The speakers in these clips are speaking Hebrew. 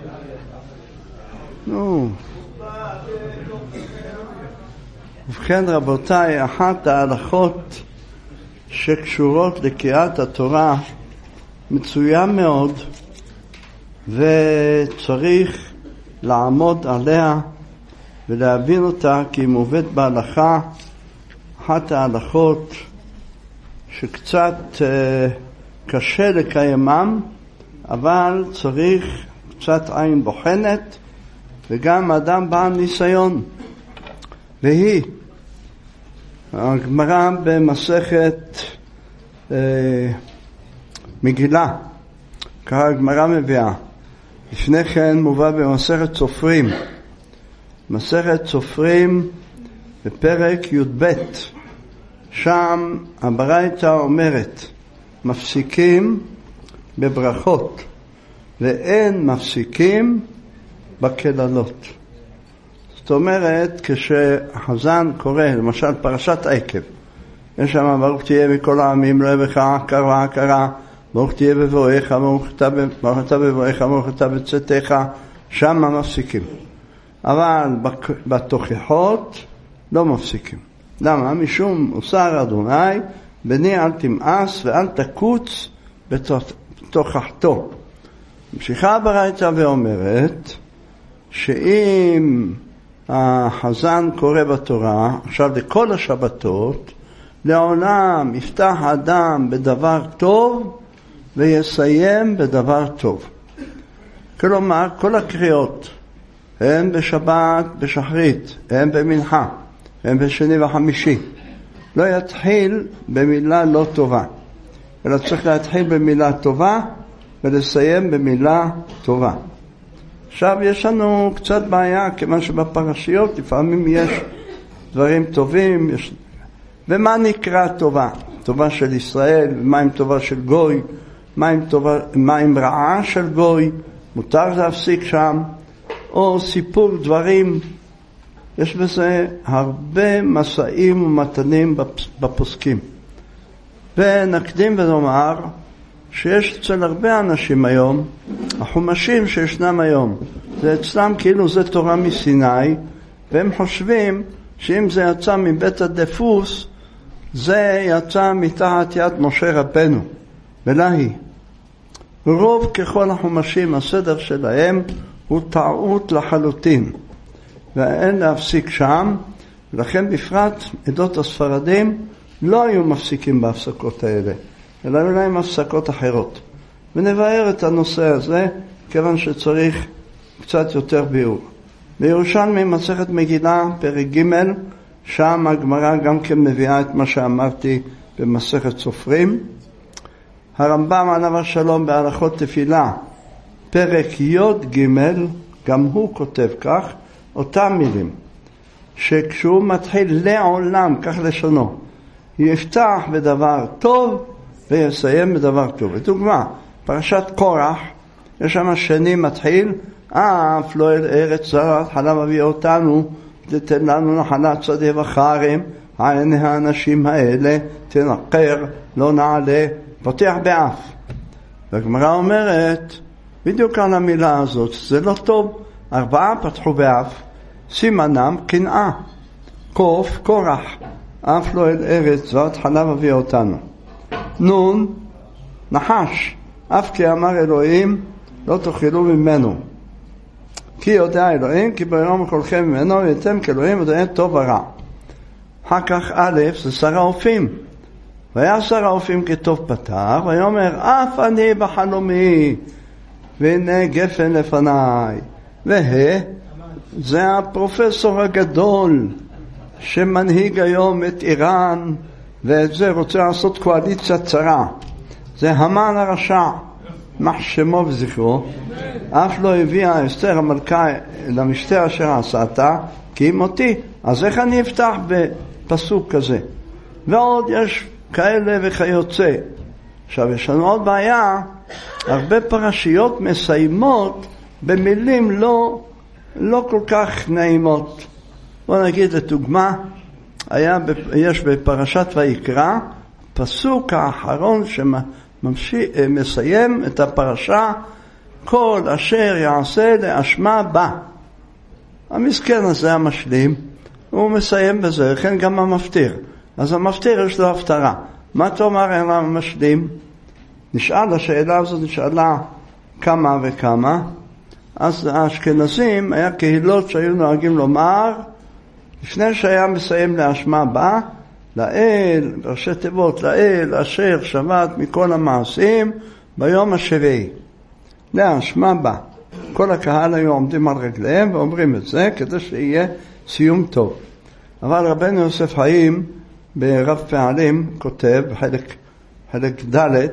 ובכן רבותיי, אחת ההלכות שקשורות לקריאת התורה מצוין מאוד, וצריך לעמוד עליה ולהבין אותה, כי היא מובאת בהלכה. אחת ההלכות שקצת קשה לקיימם, אבל צריך קצת עין בוחנת וגם אדם בעל ניסיון, והיא הגמרא במסכת מגילה. ככה הגמרא מביאה. לפני כן מובא במסכת סופרים, מסכת סופרים בפרק י"ב. שם הברייתא אומרת מפסיקים בברכות ואין מפסיקים בקללות. זאת אומרת, כשהחזן קורא למשל פרשת עקב, יש שם ברוך תהיה מכל העמים לא יבך קרא קרא, ברוך תהיה בבואך, ברוך אתה בבואך, ברוך אתה בצאתך, שם מפסיקים. אבל בתוכחות לא מפסיקים. למה? משום אוסר אדוני בני אל תמאס ואל תקוץ בתוכחתו. ממשיכה הברייתא ואומרת שאם החזן קורא בתורה עכשיו לכל השבתות, לעולם יפתח האדם בדבר טוב ויסיים בדבר טוב. כלומר, כל הקריאות, הן בשבת, בשחרית, הן במנחה, הן בשני וחמישי, לא יתחיל במילה לא טובה, אלא צריך להתחיל במילה טובה ולסיים במילה טובה. עכשיו יש לנו קצת בעיה, כיוון שבפרשיות לפעמים יש דברים טובים, ומה נקרא טובה? טובה של ישראל, מה עם טובה של גוי, מה עם רעה של גוי, מותר להפסיק שם, או סיפור דברים. יש בזה הרבה מסעים ומתנים בפוסקים. ונקדים ונאמר שיש אצל הרבה אנשים היום, החומשים שישנם היום, זה אצלם כאילו זה תורה מסיני, והם חושבים שאם זה יצא מבית הדפוס, זה יצא מתחת יד משה רבנו. ולהי, רוב ככל החומשים, הסדר שלהם הוא טעות לחלוטין, ואין להפסיק שם, ולכן בפרט עדות הספרדים לא היו מפסיקים בהפסקות האלה, אלא היו להם הפסקות אחרות. ונבהר את הנושא הזה, כיוון שצריך קצת יותר ביאור. בירושלמי מסכת מגילה, פרק ג', שם הגמרא גם כן מביאה את מה שאמרתי במסכת סופרים. הרמב"ם עליו השלום בהלכות תפילה, פרק י' ג', גם הוא כותב כך, אותם מילים, שכשהוא מתחיל לעולם, כך לשונו, יפתח בדבר טוב ויסיים בדבר טוב. לדוגמה, פרשת קורח, יש שם שני מתחיל, אף לא אל ארץ זרת חלב הביא אותנו, תתן לנו נחלת שדה וחרם, עיני האנשים האלה תנקר, לא נעלה, פותח באף. והגמרא אומרת, בדיוק על המילה הזאת, זה לא טוב. 4 פתחו באף, סימנם קנאה. קוף, קורח, אף לא אל ארץ זאת חלב הביא אותנו. נון, נחש, אף כי אמר אלוהים לא תאכלו ממנו, כי יודע אלוהים כי ביום אכולכם ממנו ויתם כאלוהים יודעים טוב ורע. אחר כך א' זה שר האופים, והיה שר האופים כטוב פתח, ויאמר אף אני בחלומי והנה גפן לפניי. זה הפרופסור הגדול שמנהיג היום את איראן, ואת זה רוצה לעשות קואליציה צרה. זה המן הרשע, מחשמו וזכרו. אף לא הביאה אסתר המלכה למשתה אשר עשתה, כי היא מותי. אז איך אני אפתח בפסוק כזה? ועוד יש כאלה וכיוצא. עכשיו יש לנו עוד בעיה, הרבה פרשיות מסיימות במילים לא כל כך נעימות. בוא נגיד לדוגמה, יש בפרשת ויקרא, פסוק האחרון שמסיים את הפרשה, כל אשר יעשה לאשמה בא. המסכן הזה המשלים, הוא מסיים בזה, לכן גם המפטיר. אז המפטיר יש לו הפטרה. מה תאמר אל המשלים? נשאל, השאלה הזאת נשאלה כמה וכמה. אז האשכנזים היה קהילות שהיו נוהגים לומר, לפני שהיה מסיים לאשמה בא, לאל, ראשי תיבות, לאל אשר שבת מכל המעשים ביום השביעי. לאשמה בא. כל הקהל היו עומדים על רגליהם ואומרים את זה כדי שיהיה סיום טוב. אבל רבנו יוסף חיים ברב פעלים כותב, חלק ד',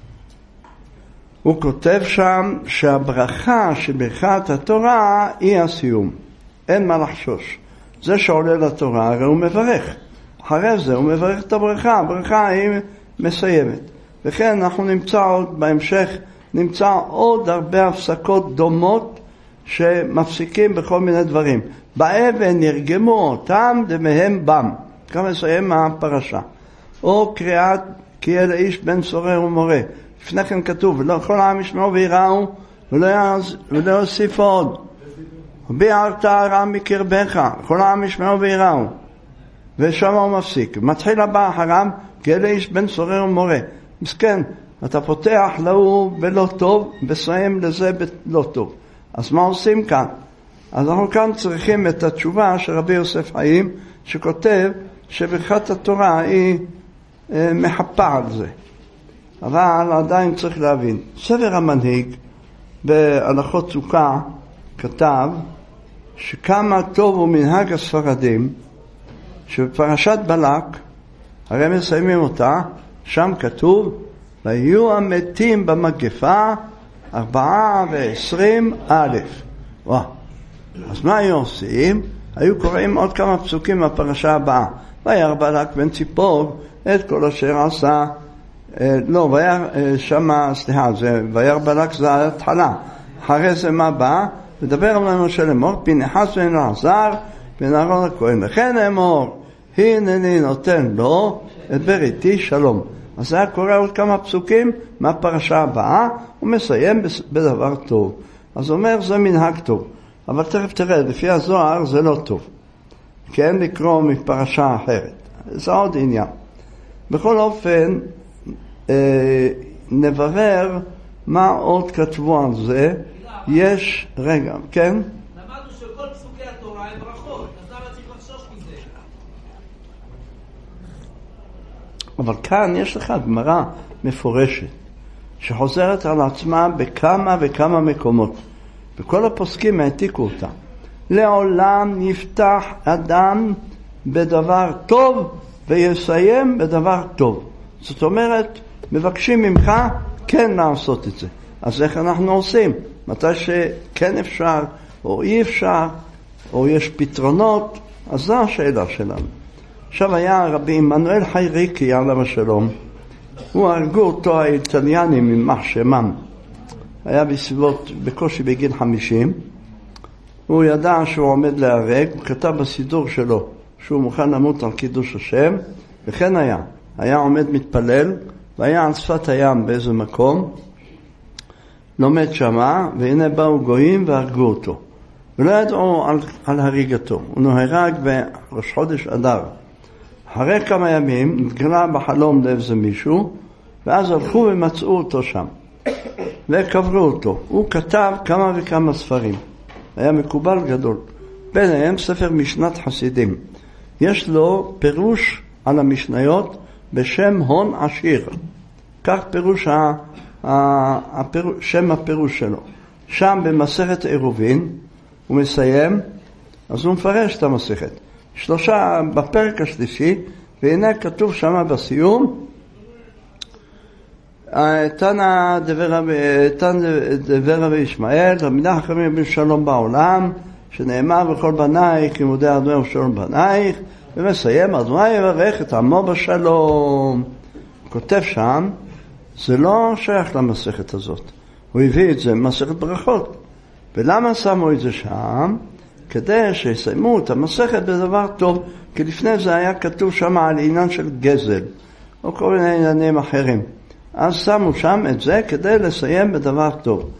הוא כותב שם שהברכה שברכת התורה היא הסיום. אין מה לחשוש. זה שעולה לתורה, הרי הוא מברך. אחרי זה הוא מברך את הברכה, הברכה היא מסיימת. וכן אנחנו נמצא עוד בהמשך, נמצא עוד הרבה הפסקות דומות שמפסיקים בכל מיני דברים. באבן נרגמו אותם דמהם בם. כאן מסיים הפרשה. או קריאת כי אל איש בן סורר ומורה. לפני כן כתוב, ולא כל העם ישמעו ויראו, ולא יוסיף עוד. וביערת הרע מקרבך, כל העם ישמעו ויראו. ושם הוא מפסיק. מתחיל הבא אחריו, כי אל איש בן סורר ומורה. מסכן, אתה פותח לו בלא טוב, וסיים לזה בלא טוב. אז מה עושים כאן? אז אנחנו כאן צריכים את התשובה של רבי יוסף חיים, שכותב שברכת התורה היא מחפה על זה. אבל עדיין צריך להבין. ספר המנהיג בהלכות סוכה כתב שכמה טוב הוא מנהג הספרדים, שבפרשת בלק, הרי מסיימים אותה, שם כתוב, ויהיו המתים במגפה 24,000. וואו. אז מה היו עושים? היו קוראים עוד כמה פסוקים מהפרשה הבאה. וירא בלק בן ציפור את כל אשר עשה, וירא בלק זה ההתחלה. אחרי זה מה בא? ודבר עלינו של אמור, פנחס בן אלעזר בן אהרון הכהן. לכן אמור, הנני נותן לו את בריתי שלום. אז זה היה קורא עוד כמה פסוקים מהפרשה הבאה, הוא מסיים בדבר טוב. אז הוא אומר, זה מנהג טוב. אבל תכף תראה, לפי הזוהר זה לא טוב. כי אין לקרוא מפרשה אחרת. זה עוד עניין. בכל אופן, נברר מה עוד כתבו על זה. יש, רגע, כן? למדנו שכל פסוקי התורה הם ברכות, אז למה צריך לחשוש מזה? אבל כאן יש לך גמרא מפורשת, שחוזרת על עצמה בכמה וכמה מקומות. וכל הפוסקים העתיקו אותה. לעולם יפתח אדם בדבר טוב ויסיים בדבר טוב. זאת אומרת, מבקשים ממך כן לעשות את זה. אז איך אנחנו עושים? מתי שכן אפשר או אי אפשר, או יש פתרונות, אז זו השאלה שלנו. עכשיו היה רבי עמנואל חייריקי עליו השלום, הוא הרגו אותו האיטליאנים עם מחשמם. היה בסביבות, בקושי בגיל 50, הוא ידע שהוא עומד להרג, הוא כתב בסידור שלו שהוא מוכן למות על קידוש השם, וכן היה עומד מתפלל, והיה על שפת הים באיזה מקום, לומד שמה, והנה באו גויים והרגו אותו. ולא ידעו על הריגתו, הוא נהרג בראש חודש אדר. אחרי כמה ימים נתגלה בחלום לאיזה מישהו, ואז הלכו ומצאו אותו שם. וקברו אותו. הוא כתב כמה וכמה ספרים. היה מקובל גדול. ביניהם ספר משנת חסידים. יש לו פירוש על המשניות בשם הון עשיר. כך פירוש שם הפירוש שלו. שם במסכת עירובין הוא מסיים, אז הוא מפרש את המסכת. בפרק השלישי, והנה כתוב שם בסיום, תנא דבר רבי ישמעאל, רבי חכמים בן שלום בעולם, שנאמר בכל בנייך לימודי אדוני ושלום בנייך, ומסיים, אדוני יברך את עמו בשלום. כותב שם, זה לא שייך למסכת הזאת. הוא הביא את זה במסכת ברכות. ולמה שמו את זה שם? כדי שיסיימו את המסכת בדבר טוב, כי לפני זה היה כתוב שם על עניין של גזל, או כל מיני עניינים אחרים. אז שמו שם את זה כדי לסיים בדבר טוב.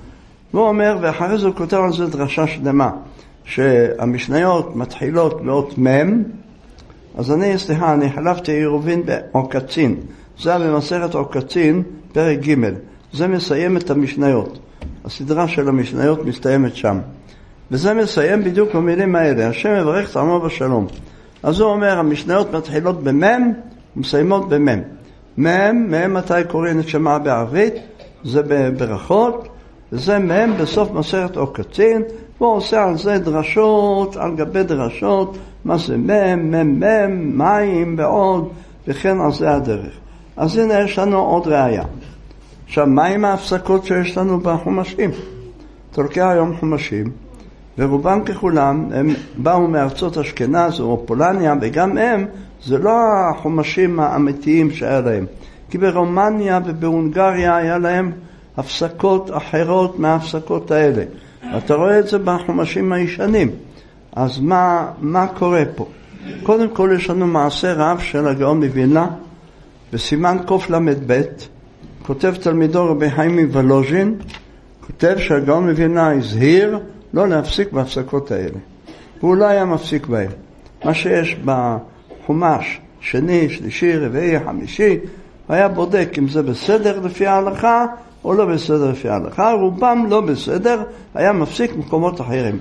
והוא אומר, ואחרי זה הוא כותב על זה דרשה שלמה, שהמשניות מתחילות באות מם, אז אני חלפתי עירובין בעוקצין, זה במסכת עוקצין, פרק ג', זה מסיים את המשניות, הסדרה של המשניות מסתיימת שם, וזה מסיים בדיוק במילים האלה, השם מברך את עמו בשלום. אז הוא אומר, המשניות מתחילות במם, ומסיימות במם. מם מתי קוראים את שמה בערבית, זה בברכות, וזה מם בסוף מסכת עוקצין, והוא עושה על זה דרשות, על גבי דרשות, מה זה מם, מים ועוד, וכן על זה הדרך. אז הנה יש לנו עוד ראיה. עכשיו, מה עם ההפסקות שיש לנו בחומשים? אתה לוקח היום חומשים, ורובם ככולם הם באו מארצות אשכנז או פולניה, וגם הם, זה לא החומשים האמיתיים שהיה להם. כי ברומניה ובהונגריה היה להם הפסקות אחרות מההפסקות האלה. אתה רואה את זה בחומשים הישנים. אז מה קורה פה? קודם כל יש לנו מעשה רב של הגאון מווילנה, בסימן קל"ב, כותב תלמידו רבי חיים מוולוז'ין, כותב שהגאון מווילנה הזהיר לא להפסיק בהפסקות האלה. והוא לא היה מפסיק בהם. מה שיש בחומש, שני, שלישי, רביעי, חמישי, היה בודק אם זה בסדר לפי ההלכה או לא בסדר לפי ההלכה. רובם לא בסדר, היה מפסיק מקומות אחרים.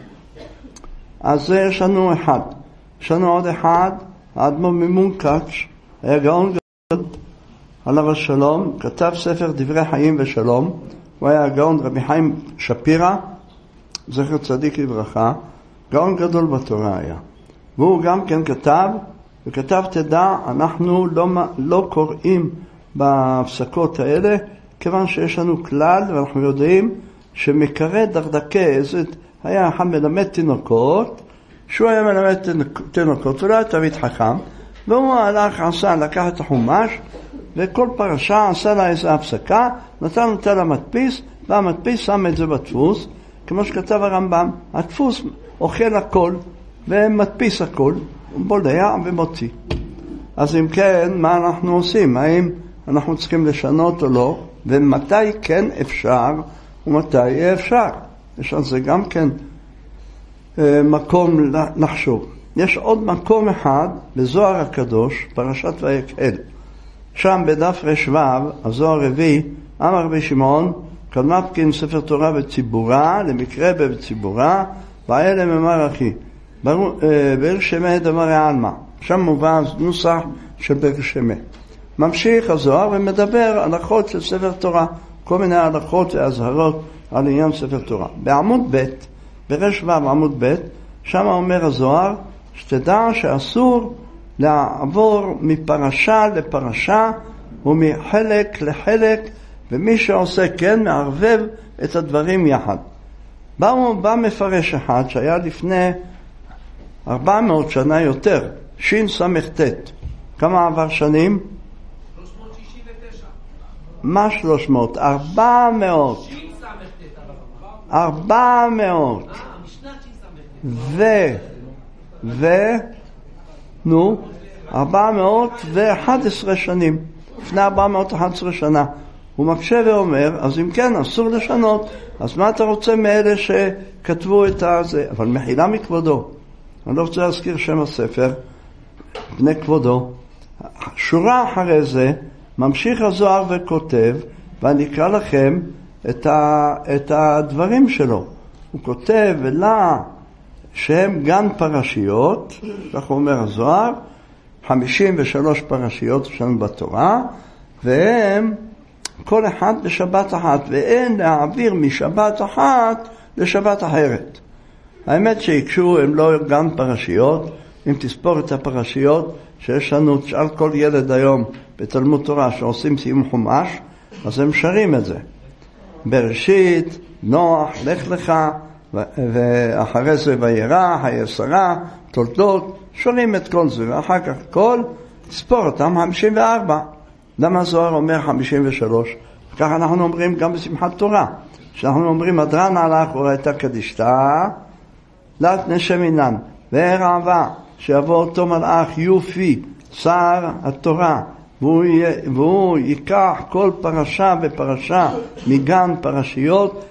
אז יש לנו אחד. יש לנו עוד אחד, האדמו"ר ממונקאץ', היה גאון גדול, עליו השלום, כתב ספר דברי חיים ושלום. הוא היה גאון רבי חיים שפירא, זכר צדיק לברכה, גאון גדול בתורה היה. והוא גם כן וכתב תדע, אנחנו לא קוראים בהפסקות האלה, כיוון שיש לנו כלל, ואנחנו יודעים שמקרה דרדקה, היה אחד מלמד תינוקות, שהוא היה מלמד תינוקות, הוא לא היה תלמיד חכם, והוא לקח את החומש, וכל פרשה עשה לה איזו הפסקה, נתן אותה למדפיס, והמדפיס שם את זה בדפוס, כמו שכתב הרמב"ם, הדפוס אוכל הכל, ומדפיס הכל, בולע ומוציא. אז אם כן, מה אנחנו עושים? האם אנחנו צריכים לשנות או לא? ומתי כן אפשר, ומתי אי אפשר? יש על זה גם כן מקום לחשוב. יש עוד מקום אחד בזוהר הקדוש, פרשת ויקהל. שם בדף רש"ו, הזוהר רביעי, אמר רבי שמעון, קלמפקין ספר תורה בציבורה, למקרה בציבורה, ואלה ממר אחי. בר שמי דמרי עלמא. שם מובא נוסח של בר שמי. ממשיך הזוהר ומדבר הלכות של ספר תורה, כל מיני הלכות והזהרות על עניין ספר תורה. בעמוד ב', ברש"ו עמוד ב', שם אומר הזוהר, שתדע שאסור לעבור מפרשה לפרשה ומחלק לחלק, ומי שעושה כן מערבב את הדברים יחד. בא מפרש אחד שהיה לפני 400 שנה יותר, שס"ט. כמה עבר שנים? 369. מה 300? 400. 400. נו, 411 שנים. לפני 411 שנה. הוא מקשה ואומר, אז אם כן, אסור לשנות. אז מה אתה רוצה מאלה שכתבו את זה? אבל מחילה מכבודו. אני לא רוצה להזכיר שם הספר, בני כבודו. שורה אחרי זה, ממשיך הזוהר וכותב, ואני אקרא לכם את הדברים שלו. הוא כותב, ולה שהם גן פרשיות, כך אומר הזוהר, 53 פרשיות שלנו בתורה, והם כל אחד בשבת אחת, ואין להעביר משבת אחת לשבת אחרת. האמת שיקשו הם לא גם פרשיות, אם תספור את הפרשיות שיש לנו, תשאל כל ילד היום בתלמוד תורה שעושים סיום חומש, אז הם שרים את זה. בראשית, נוח, לך לך, ואחרי זה וירא, היסרה, תולדות, שרים את כל זה, ואחר כך כל, תספור אותם 54. למה הזוהר אומר 53? כך אנחנו אומרים גם בשמחת תורה. כשאנחנו אומרים, אדרן הלך וראיתה קדישתה, לת נשם אינן, והרעבה, שיבוא אותו מלאך יופי, שר התורה, והוא ייקח כל פרשה ופרשה מגן פרשיות,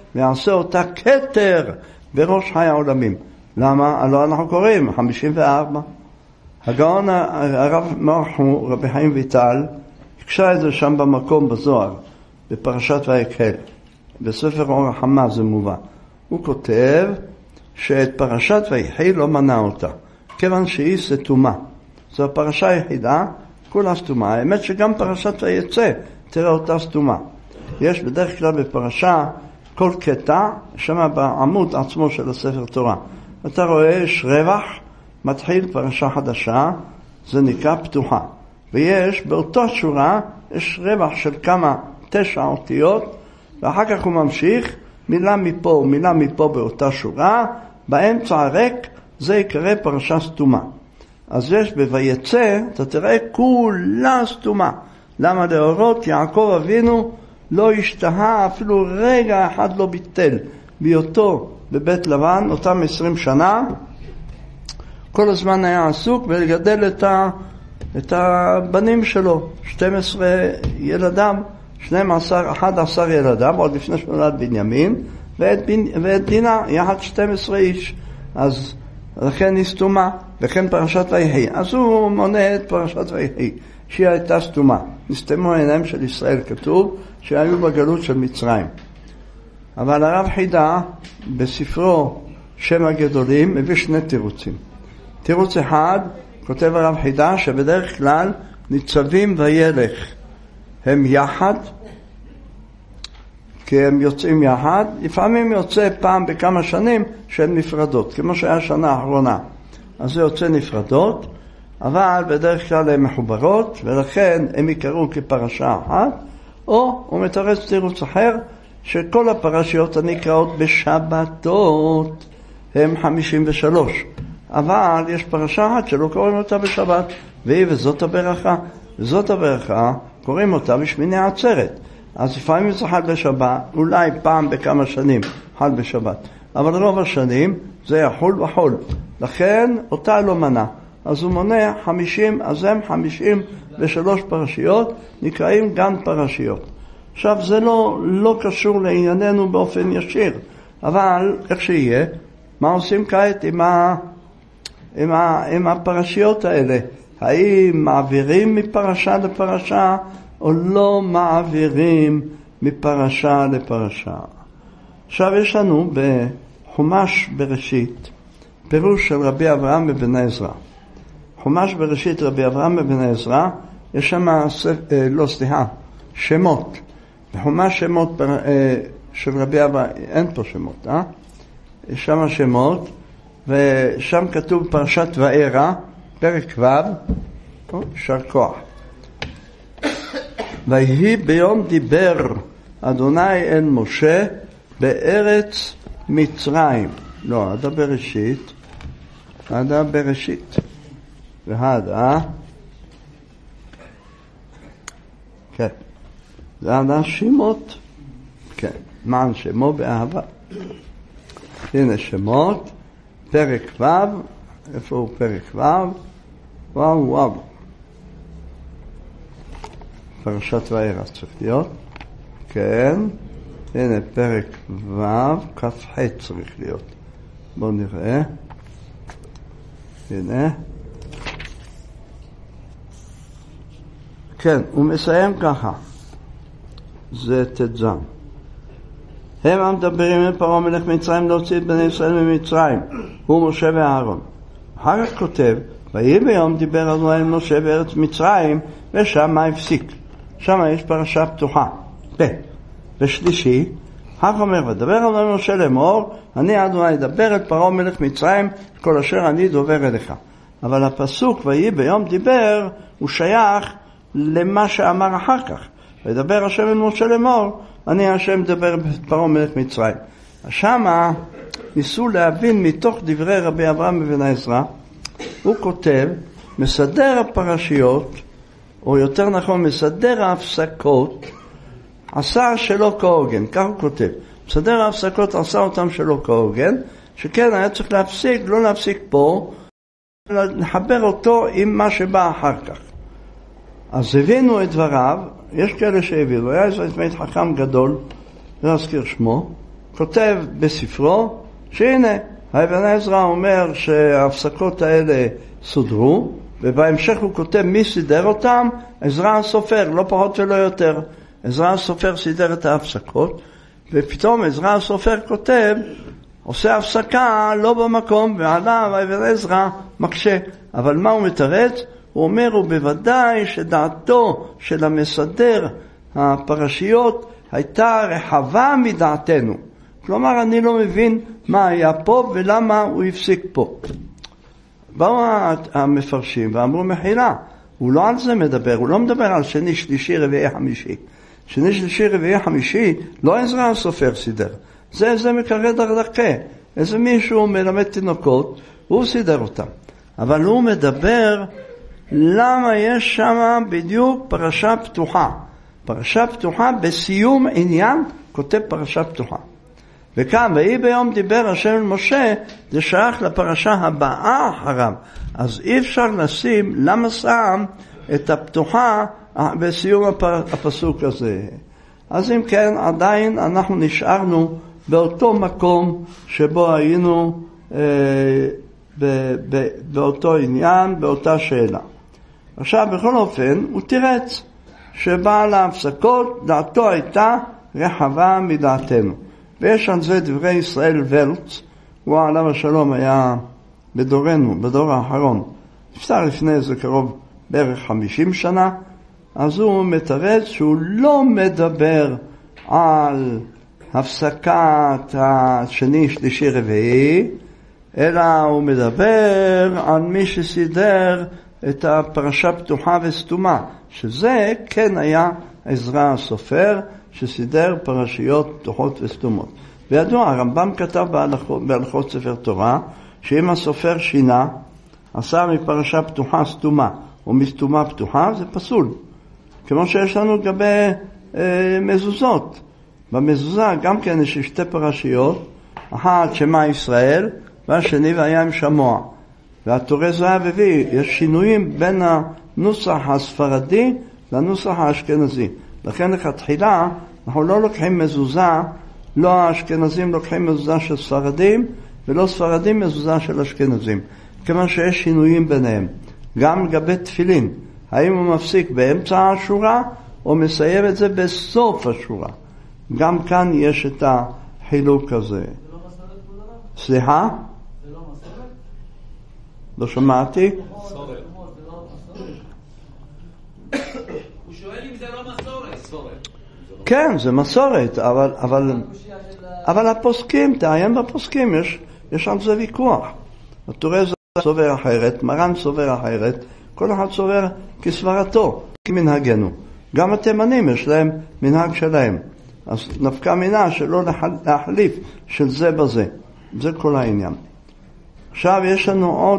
ויעשה אותה כתר בראש חי העולמים. למה? הלוא אנחנו קוראים 54. הגאון הרב מרחו, רבי חיים ויטל, הקשה את זה שם במקום בזוהר, בפרשת ויקהל. בספר אור החמה זה מובא. הוא כותב שאת פרשת ויחי לא מנע אותה, כיוון שהיא סתומה. זו הפרשה היחידה, כולה סתומה. האמת שגם פרשת ויצא, תראה אותה סתומה. יש בדרך כלל בפרשה כל קטע, שמה בעמוד עצמו של הספר תורה. אתה רואה, יש רווח, מתחיל פרשה חדשה, זה נקרא פתוחה. ויש באותה שורה, יש רווח של כמה 9 אותיות, ואחר כך הוא ממשיך, מילה מפה ומילה מפה באותה שורה, באמצע הריק זה יקרא פרשה סתומה. אז יש בויצא, אתה תראה כולה סתומה. למה? להורות יעקב אבינו לא השתהה, אפילו רגע אחד לא ביטל בהיותו בבית לבן, אותם 20 שנה, כל הזמן היה עסוק ולגדל את הבנים שלו, 12 ילדיו, 11 ילדיו, עוד לפני שנולד בנימין, ואת דינה, יחד 12 איש. אז לכן היא סתומה, וכן פרשת ויהי. אז הוא מונה את פרשת ויהי, שהיא הייתה סתומה. נסתמו העיניים של ישראל, כתוב שהיו בגלות של מצרים. אבל הרב חידה, בספרו שם הגדולים, מביא 2 תירוצים. תירוץ אחד, כותב הרב חידה, שבדרך כלל ניצבים וילך הם יחד, כי הם יוצאים יחד, לפעמים יוצא פעם בכמה שנים שהן נפרדות, כמו שהיה השנה האחרונה. אז זה יוצא נפרדות, אבל בדרך כלל הן מחוברות, ולכן הם יקראו כפרשה אחת, או הוא מתרץ תירוץ אחר, שכל הפרשיות הנקראות בשבתות הם 53. אבל יש פרשה אחת שלא קוראים אותה בשבת, והיא וזאת הברכה. וזאת הברכה קוראים אותה בשמיני עצרת. אז לפעמים זה חל בשבת, אולי פעם בכמה שנים חל בשבת. אבל רוב השנים זה יחול וחול. לכן אותה לא מנה. אז הוא מונה 50, אז הם 53 פרשיות, נקראים גן פרשיות. עכשיו זה לא קשור לענייננו באופן ישיר, אבל איך שיהיה, מה עושים כעת עם הפרשיות האלה? האם מעבירים מפרשה לפרשה או לא מעבירים מפרשה לפרשה? עכשיו יש לנו בחומש בראשית פירוש של רבי אברהם אבן עזרא. חומש בראשית רבי אברהם אבן עזרא, יש שם שמות. בחומש שמות של רבי אברהם, אין פה שמות, יש שם שמות, ושם כתוב פרשת וארא, פרק ו', יישר כוח. ויהי ביום דיבר אדוני אל משה בארץ מצרים. לא, עד בראשית. כן. זה עד שמות. כן. מען שמו באהבה. הנה שמות. פרק ו'. איפה הוא פרק ו'? וואו. פרשת וארא צריך להיות. כן. הנה פרק ו'. כ"ח צריך להיות. בואו נראה. הנה. כן, הוא מסיים ככה. זה תז. הם המדברים עם פרעה מלך מצרים להוציא את בני ישראל ממצרים. הוא משה ואהרון. אחר כך כותב, ויהי ביום דיבר אדוני אל משה בארץ מצרים, ושם הפסיק. שם יש פרשה פתוחה. ושלישי, אחר אומר, ודבר אדוני משה לאמור, אני אדוני אדבר את פרעה מלך מצרים, כל אשר אני דובר אליך. אבל הפסוק ויהי ביום דיבר, הוא שייך למה שאמר אחר כך. וידבר השם אל משה לאמור, אני השם דבר את פרעה מלך מצרים. שמה ניסו להבין מתוך דברי רבי אברהם אבן עזרא, הוא כותב, מסדר הפרשיות, או יותר נכון מסדר ההפסקות, עשה שלא כהוגן, כך הוא כותב. מסדר ההפסקות עשה אותם שלא כהוגן, שכן היה צריך להפסיק, לא להפסיק פה, אלא לחבר אותו עם מה שבא אחר כך. אז הבינו את דבריו, יש כאלה שהבינו, היה איזה חכם גדול, לא אזכיר שמו, כותב בספרו שהנה, האבן עזרא אומר שההפסקות האלה סודרו, ובהמשך הוא כותב מי סידר אותם? עזרא הסופר, לא פחות ולא יותר. עזרא הסופר סידר את ההפסקות, ופתאום עזרא הסופר כותב, עושה הפסקה לא במקום, ועליו האבן עזרא מקשה. אבל מה הוא מתרץ? הוא אומר, ובוודאי שדעתו של המסדר הפרשיות הייתה רחבה מדעתנו. כלומר, אני לא מבין מה היה פה ולמה הוא הפסיק פה. באו המפרשים ואמרו מחילה, הוא לא על זה מדבר, הוא לא מדבר על שני, שלישי, רביעי, חמישי. שני, שלישי, רביעי, חמישי, לא עזרא הסופר סידר. זה מקרא דרדקה. איזה מישהו מלמד תינוקות, הוא סידר אותם. אבל הוא מדבר למה יש שם בדיוק פרשה פתוחה. פרשה פתוחה בסיום עניין כותב פרשה פתוחה. וכאן, ויהי ביום דיבר השם אל משה, זה שייך לפרשה הבאה אחריו. אז אי אפשר לשים, למה שם את הפתוחה בסיום הפסוק הזה. אז אם כן, עדיין אנחנו נשארנו באותו מקום שבו היינו באותו עניין, באותה שאלה. עכשיו, בכל אופן, הוא תירץ שבעל ההפסקות, דעתו הייתה רחבה מדעתנו. ויש על זה דברי ישראל ולץ, הוא עליו השלום היה בדורנו, בדור האחרון. נפטר לפני איזה קרוב בערך 50 שנה, אז הוא מתרץ שהוא לא מדבר על הפסקת השני, שלישי, רביעי, אלא הוא מדבר על מי שסידר את הפרשה פתוחה וסתומה, שזה כן היה עזרא הסופר, שסידר פרשיות פתוחות וסתומות. וידוע, הרמב"ם כתב בהלכות ספר תורה, שאם הסופר שינה, עשה מפרשה פתוחה סתומה, או מסתומה פתוחה, זה פסול. כמו שיש לנו לגבי מזוזות. במזוזה גם כן יש שתי פרשיות, אחת שמע ישראל, והשני והיה עם שמוע. והתורה זהב הביא, יש שינויים בין הנוסח הספרדי לנוסח האשכנזי. לכן לכתחילה אנחנו לא לוקחים מזוזה, לא האשכנזים לוקחים מזוזה של ספרדים, ולא ספרדים מזוזה של אשכנזים. כיוון שיש שינויים ביניהם. גם לגבי תפילין, האם הוא מפסיק באמצע השורה, או מסיים את זה בסוף השורה. גם כאן יש את החילוק הזה. זה לא מסורת כבוד הרב? סליחה? זה לא מסורת? לא שמעתי? מסורת. זה לא מסורת. הוא שואל אם זה לא מסורת. כן, זה מסורת, אבל הפוסקים, תעיין בפוסקים, יש על זה ויכוח. התורה סובר אחרת, מרן סובר אחרת, כל אחד סובר כסברתו, כמנהגנו. גם התימנים יש להם מנהג שלהם. אז נפקא מינה שלא להחליף של זה בזה. זה כל העניין. עכשיו יש לנו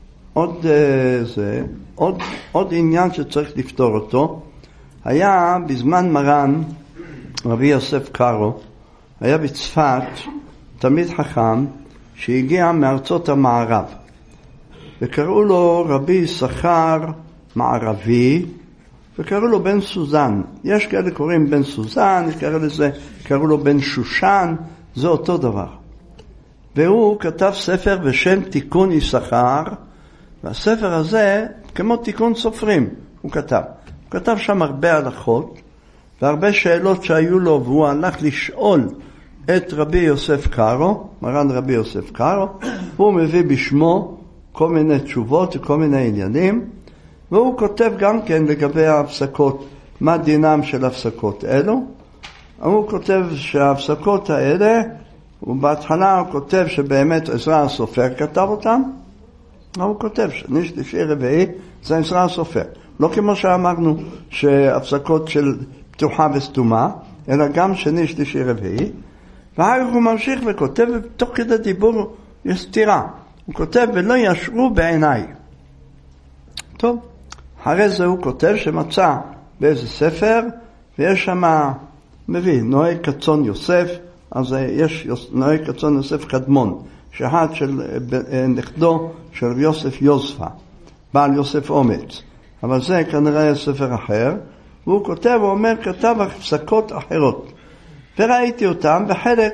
עוד עניין שצריך לפתור אותו. היה בזמן מרן רבי יוסף קארו, היה בצפת תלמיד חכם שהגיע מארצות המערב. וקראו לו רבי יששכר מערבי, וקראו לו בן סוזן. יש כאלה קוראים בן סוזן, קראו לו בן שושן, זה אותו דבר. והוא כתב ספר בשם תיקון יששכר, והספר הזה כמו תיקון סופרים הוא כתב שם הרבה הלכות, והרבה שאלות שהיו לו, והוא הלך לשאול את רבי יוסף קארו, מרן רבי יוסף קארו, הוא מביא בשמו כל מיני תשובות וכל מיני עניינים, והוא כותב גם כן לגבי ההפסקות, מה דינם של הפסקות אלו. הוא כותב שההפסקות האלה, ובהתחלה הוא כותב שבאמת עזרא הסופר כתב אותם, הוא כותב שני, שלישי, רביעי, זה עזרא הסופר. לא כמו שאמרנו שהפסקות של פתוחה וסתומה, אלא גם שני, שלישי, רביעי. ואחר הוא ממשיך וכותב, ותוך כדי דיבור יש סתירה. הוא כותב, ולא ישרו בעיניי. טוב, אחרי זה הוא כותב שמצא באיזה ספר, ויש שם, מביא, נוהג קצון יוסף, אז יש נוהג קצון יוסף קדמון, שאחד של נכדו של יוסף יוספה, בעל יוסף אומץ. אבל זה כנראה ספר אחר, והוא כותב, הוא אומר, כתב הפסקות אחרות. וראיתי אותם, וחלק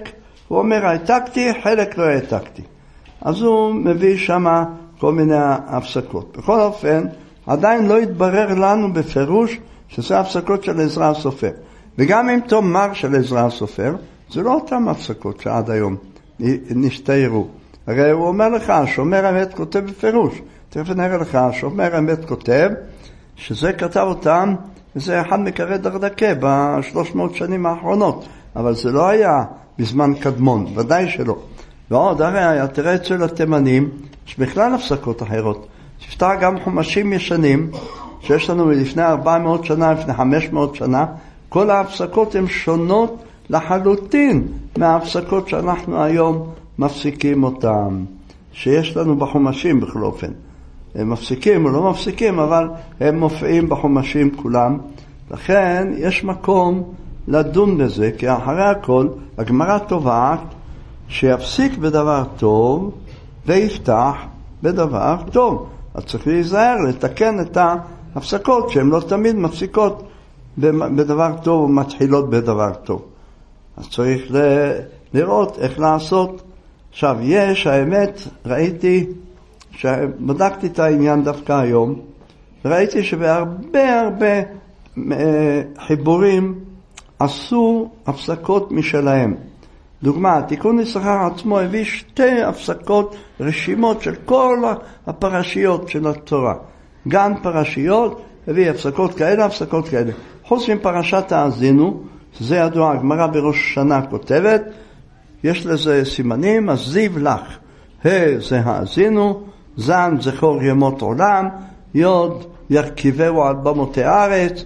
הוא אומר העתקתי, חלק לא העתקתי. אז הוא מביא שם כל מיני הפסקות. בכל אופן, עדיין לא התברר לנו בפירוש שזה הפסקות של עזרא הסופר. וגם אם תאמר של עזרא הסופר, זה לא אותם הפסקות שעד היום נשתיירו. הרי הוא אומר לך, שומר האמת כותב בפירוש. תכף נראה לך, שומר האמת כותב, שזה כתב אותם, וזה אחד מקרי דרדקה ב-300 שנים האחרונות. אבל זה לא היה בזמן קדמון, ודאי שלא. ועוד, הרי תראה אצל התימנים, יש בכלל הפסקות אחרות. תפתח גם חומשים ישנים, שיש לנו מלפני 400 שנה, לפני 500 שנה, כל ההפסקות הן שונות לחלוטין מההפסקות שאנחנו היום מפסיקים אותן. שיש לנו בחומשים בכל אופן. הם מפסיקים או לא מפסיקים, אבל הם מופיעים בחומשים כולם. לכן יש מקום לדון בזה, כי אחרי הכל הגמרא תובעת שיפסיק בדבר טוב ויפתח בדבר טוב. אז צריך להיזהר, לתקן את ההפסקות שהן לא תמיד מפסיקות בדבר טוב ומתחילות בדבר טוב. אז צריך לראות איך לעשות. עכשיו יש, האמת, ראיתי, שבדקתי את העניין דווקא היום, ראיתי שבהרבה חיבורים עשו הפסקות משלהם. דוגמה, תיקון יששכר עצמו הביא 2 הפסקות, רשימות של כל הפרשיות של התורה. גן פרשיות, הביא הפסקות כאלה, הפסקות כאלה. חוץ מפרשת האזינו, שזה ידוע, הגמרא בראש השנה כותבת, יש לזה סימנים, אז זיו לך, זה האזינו, זן זכור ימות עולם, יוד ירכיבהו על במותי הארץ,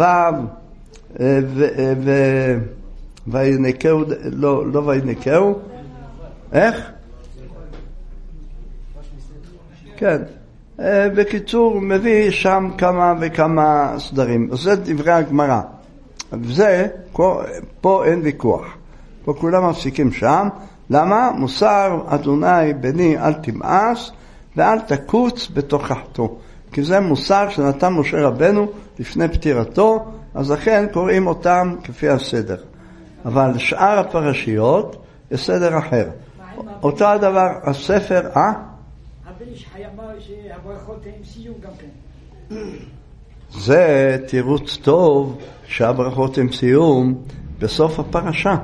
וינקהו, לא וינקהו, איך? כן. בקיצור, מביא שם כמה וכמה סדרים. זה דברי הגמרא. וזה, פה אין ויכוח. פה כולם מפסיקים שם. למה? מוסר אדוני בני אל תמאס ואל תקוץ בתוכחתו. כי זה מוסר שנתן משה רבנו לפני פטירתו, אז לכן קוראים אותם כפי הסדר. אבל שאר הפרשיות יש סדר אחר. אותו הדבר, הספר, הבן איש אמר שהברכות הם סיום גם כן. זה תירוץ טוב שהברכות הם סיום בסוף הפרשה.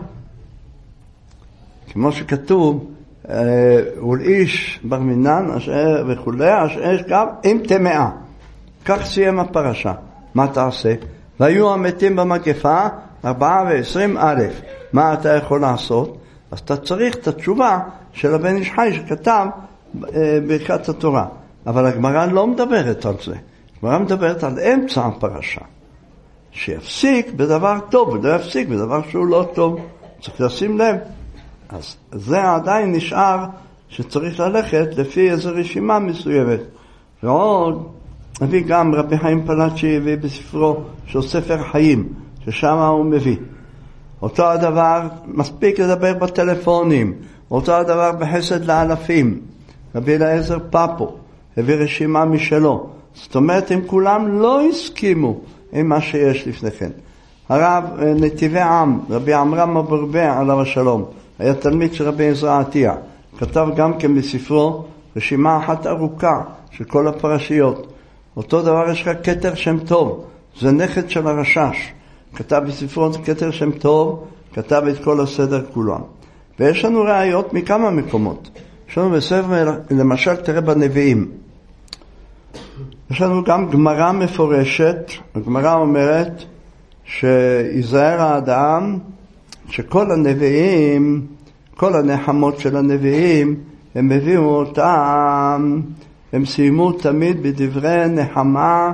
כמו שכתוב, ולאיש בר מינן וכולי, אשר גם עם טמאה. כך סיים הפרשה. מה תעשה? והיו המתים במגפה 420 א'. מה אתה יכול לעשות? אז אתה צריך את התשובה של הבן איש חי שכתב ברכת התורה. אבל הגמרא לא מדברת על זה. הגמרא מדברת על אמצע הפרשה. שיפסיק בדבר טוב ולא יפסיק בדבר שהוא לא טוב. צריך לשים לב. אז זה עדיין נשאר שצריך ללכת לפי איזו רשימה מסוימת. ועוד, מביא גם רבי חיים פלאצ'י הביא בספרו של ספר חיים, ששם הוא מביא. אותו הדבר, מספיק לדבר בטלפונים, אותו הדבר בחסד לאלפים. רבי אליעזר פאפו הביא רשימה משלו. זאת אומרת, הם כולם לא הסכימו עם מה שיש לפני כן. הרב נתיבי עם, רבי עמרם אברבע עליו השלום, היה תלמיד של רבי עזרא עטיה. כתב גם כן בספרו רשימה אחת ארוכה של כל הפרשיות. אותו דבר יש לך כתר שם טוב, זה נכד של הרשש. כתב בספרו כתר שם טוב, כתב את כל הסדר כולם. ויש לנו ראיות מכמה מקומות. יש לנו בספר, למשל תראה בנביאים. יש לנו גם גמרא מפורשת, הגמרא אומרת שיזהר האדם שכל הנביאים, כל הנחמות של הנביאים, הם הביאו אותם, הם סיימו תמיד בדברי נחמה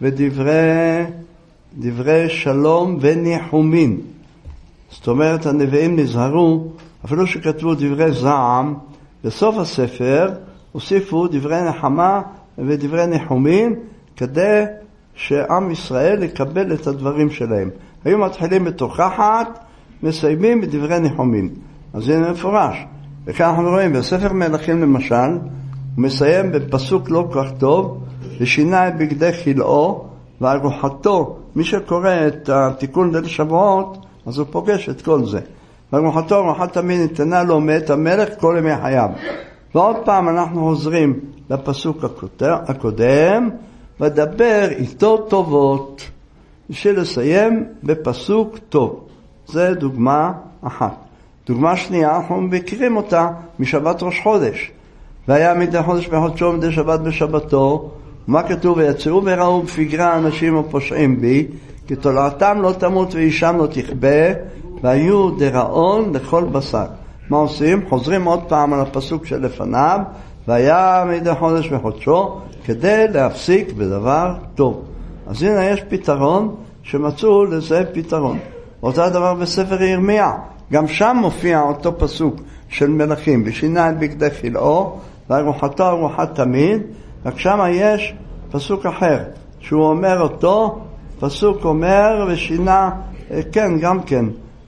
ודברי שלום וניחומין. זאת אומרת, הנביאים נזהרו, אפילו שכתבו דברי זעם, בסוף הספר הוסיפו דברי נחמה ודברי ניחומין, כדי שעם ישראל יקבל את הדברים שלהם. היו מתחילים בתוכחת, מסיימים בדברי ניחומין. אז זה מפורש. וכאן אנחנו רואים, בספר מלכים למשל, הוא מסיים בפסוק לא כל כך טוב, ושינה את בגדי חילאו וארוחתו. מי שקורא את התיקון ליל שבועות, אז הוא פוגש את כל זה. ורוחתו ורוחת תמיד ניתנה לו מאת המלך כל ימי חייו. ועוד פעם אנחנו חוזרים לפסוק הקודם, ודבר איתו טובות, בשביל לסיים בפסוק טוב. זה דוגמה אחת. דוגמה שנייה, אנחנו מכירים אותה משבת ראש חודש. והיה מדי חודש בחודשו ומדי שבת בשבתו, ומה כתוב? ויצאו וראו בפגרה אנשים ופושעים בי, כי תולעתם לא תמות ואישם לא תכבה, והיו דראון לכל בשר. מה עושים? חוזרים עוד פעם על הפסוק שלפניו, והיה מדי חודש בחודשו, כדי להפסיק בדבר טוב. אז הנה יש פתרון שמצאו לזה פתרון. אותו דבר בספר ירמיה, גם שם מופיע אותו פסוק של מלכים, ושינה את בגדי חילאו, ורוחתו רוחת תמיד, רק שם יש פסוק אחר, שהוא אומר אותו, פסוק אומר ושינה, כן, גם כן,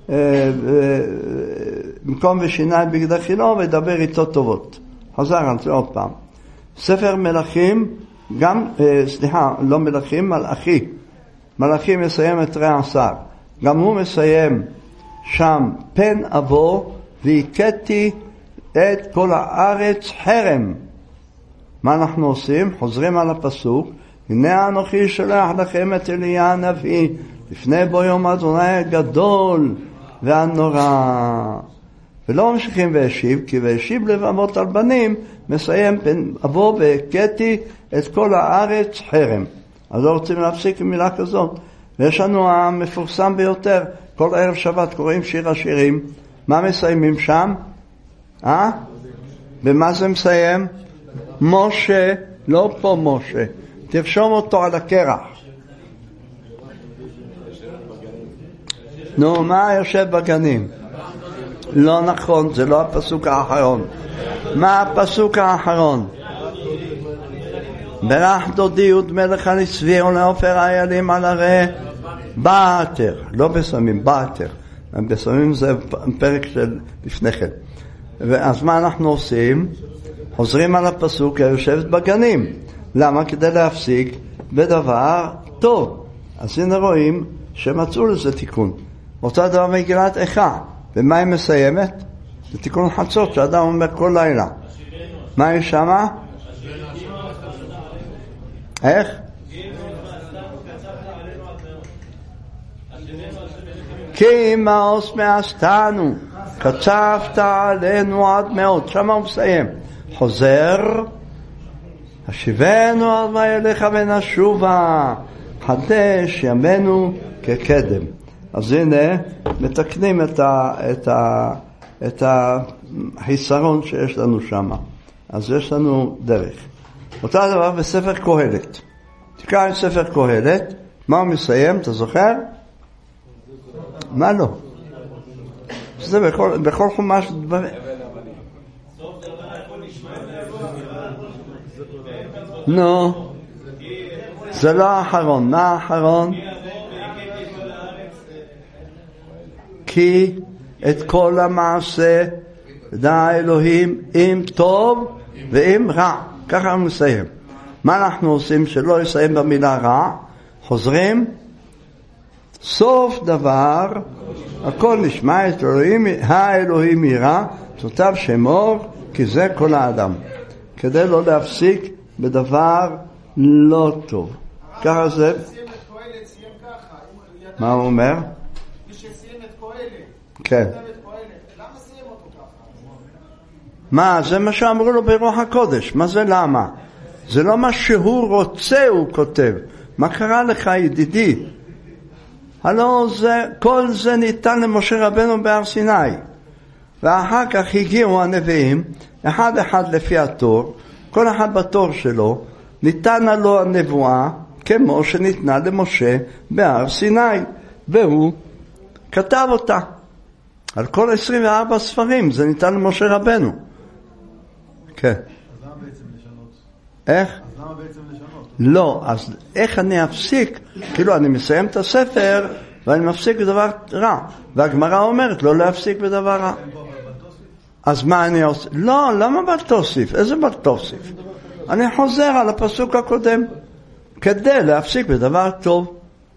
במקום ושינה את בגדי חילאו, ודבר איתו טובות. חזר על זה עוד פעם. ספר מלכים, גם, לא מלכים, מלאכי. מלאכי מסיים את רע עשר. גם הוא מסיים שם, פן אבוא והכיתי את כל הארץ חרם. מה אנחנו עושים? חוזרים על הפסוק, הנה אנוכי שלח לכם את אליה הנביא, לפני בו יום אדוני הגדול והנורא. ולא ממשיכים והשיב, כי והשיב לבבות על בנים, מסיים פן אבוא והכיתי את כל הארץ חרם. אז לא רוצים להפסיק עם מילה כזאת. ויש לנו המפורסם ביותר, כל ערב שבת קוראים שיר השירים. מה מסיימים שם? במה זה מסיים? משה, לא פה משה. תרשום אותו על הקרח. נו, מה יושב בגנים? לא נכון, זה לא הפסוק האחרון. מה הפסוק האחרון? ברך דודי יוד מלך הנצבי ולעופר איילים על הרי באתר, לא בסמים, באתר. בסמים זה פרק של לפני כן. ואז מה אנחנו עושים? חוזרים על הפסוק היושבת בגנים. למה? כדי להפסיק בדבר טוב. אז הנה רואים שמצאו לזה תיקון. אותו דבר מגילת איכה. ומה היא מסיימת? זה תיקון חצות שאדם אומר כל לילה. מה היא שמה? איך? כי מאוס מעשתנו קצבת עלינו עד מאוד. שמה הוא מסיים. חוזר, השיבנו עד מה אליך ונשובה, חדש ימינו כקדם. אז הנה מתקנים את החיסרון שיש לנו שם. אז יש לנו דרך. אותו דבר בספר קהלת. תקרא את ספר קהלת, מה הוא מסיים, אתה זוכר? מה לא? זה בכל חומש דברים. נו, זה לא האחרון. מה האחרון? כי את כל המעשה דע אלוהים עם טוב ועם רע. ככה הוא מסיים. מה אנחנו עושים שלא יסיים במילה רע? חוזרים, סוף דבר הכל נשמע את אלוהים, האלוהים ירא תותיו שמור, כי זה כל האדם, כדי לא להפסיק בדבר לא טוב. ככה זה. מה הוא אומר? מי שסיים את קהלת, כן. למה סיים אותו ככה? מה? זה מה שאמרו לו ברוח הקודש. מה זה למה? זה לא מה שהוא רוצה, הוא כותב. מה קרה לך ידידי? הלא זה, כל זה ניתן למשה רבנו בהר סיני. ואחר כך הגיעו הנביאים, אחד אחד לפי התור, כל אחד בתור שלו, ניתנה לו הנבואה כמו שניתנה למשה בהר סיני. והוא כתב אותה. על כל 24 ספרים זה ניתן למשה רבנו. כן. אז למה בעצם לשנות? איך? אז למה בעצם לשנות? לא, אז איך אני אפסיק? כאילו אני מסיים את הספר ואני מפסיק בדבר רע. והגמרא אומרת לא להפסיק בדבר רע. אז מה אני עושה? לא, למה בתוסיף? איזה בתוסיף? אני חוזר על הפסוק הקודם כדי להפסיק בדבר טוב.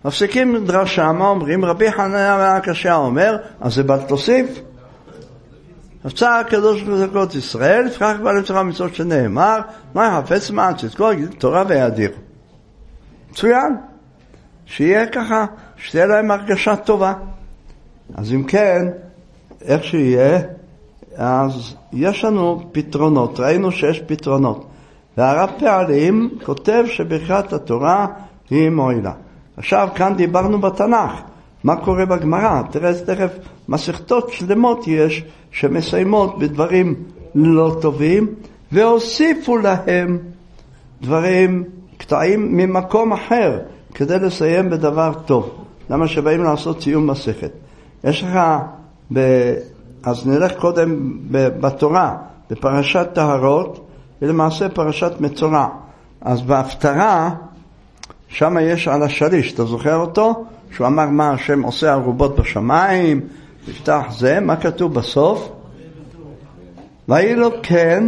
מפסיקים דרשה, מה אומרים? רבי חנניה בן עקשיא אומר, אז זה בל תוסיף. רצה הקדוש ברוך ישראל, לפיכך בא לתורה מצוות שנאמר, מה יחפץ מען צדקו, יגיד תורה ויאדיר. מצוין. שיהיה ככה, שתהיה להם הרגשה טובה. אז אם כן, איך שיהיה, אז יש לנו פתרונות, ראינו שיש פתרונות. והרב פעלים כותב שברכת התורה היא מועילה. עכשיו כאן דיברנו בתנ"ך, מה קורה בגמרא? תראה תכף, מסכתות שלמות יש שמסיימות בדברים לא טובים, והוסיפו להם דברים, קטעים ממקום אחר, כדי לסיים בדבר טוב. למה שבאים לעשות סיום מסכת? יש לך, אז נלך קודם בתורה, בפרשת טהרות, ולמעשה פרשת מצורע. אז בהפטרה, שם יש על השליש, אתה זוכר אותו? שהוא אמר מה השם עושה ערובות בשמיים, יפתח זה, מה כתוב בסוף? ויהי לו כן,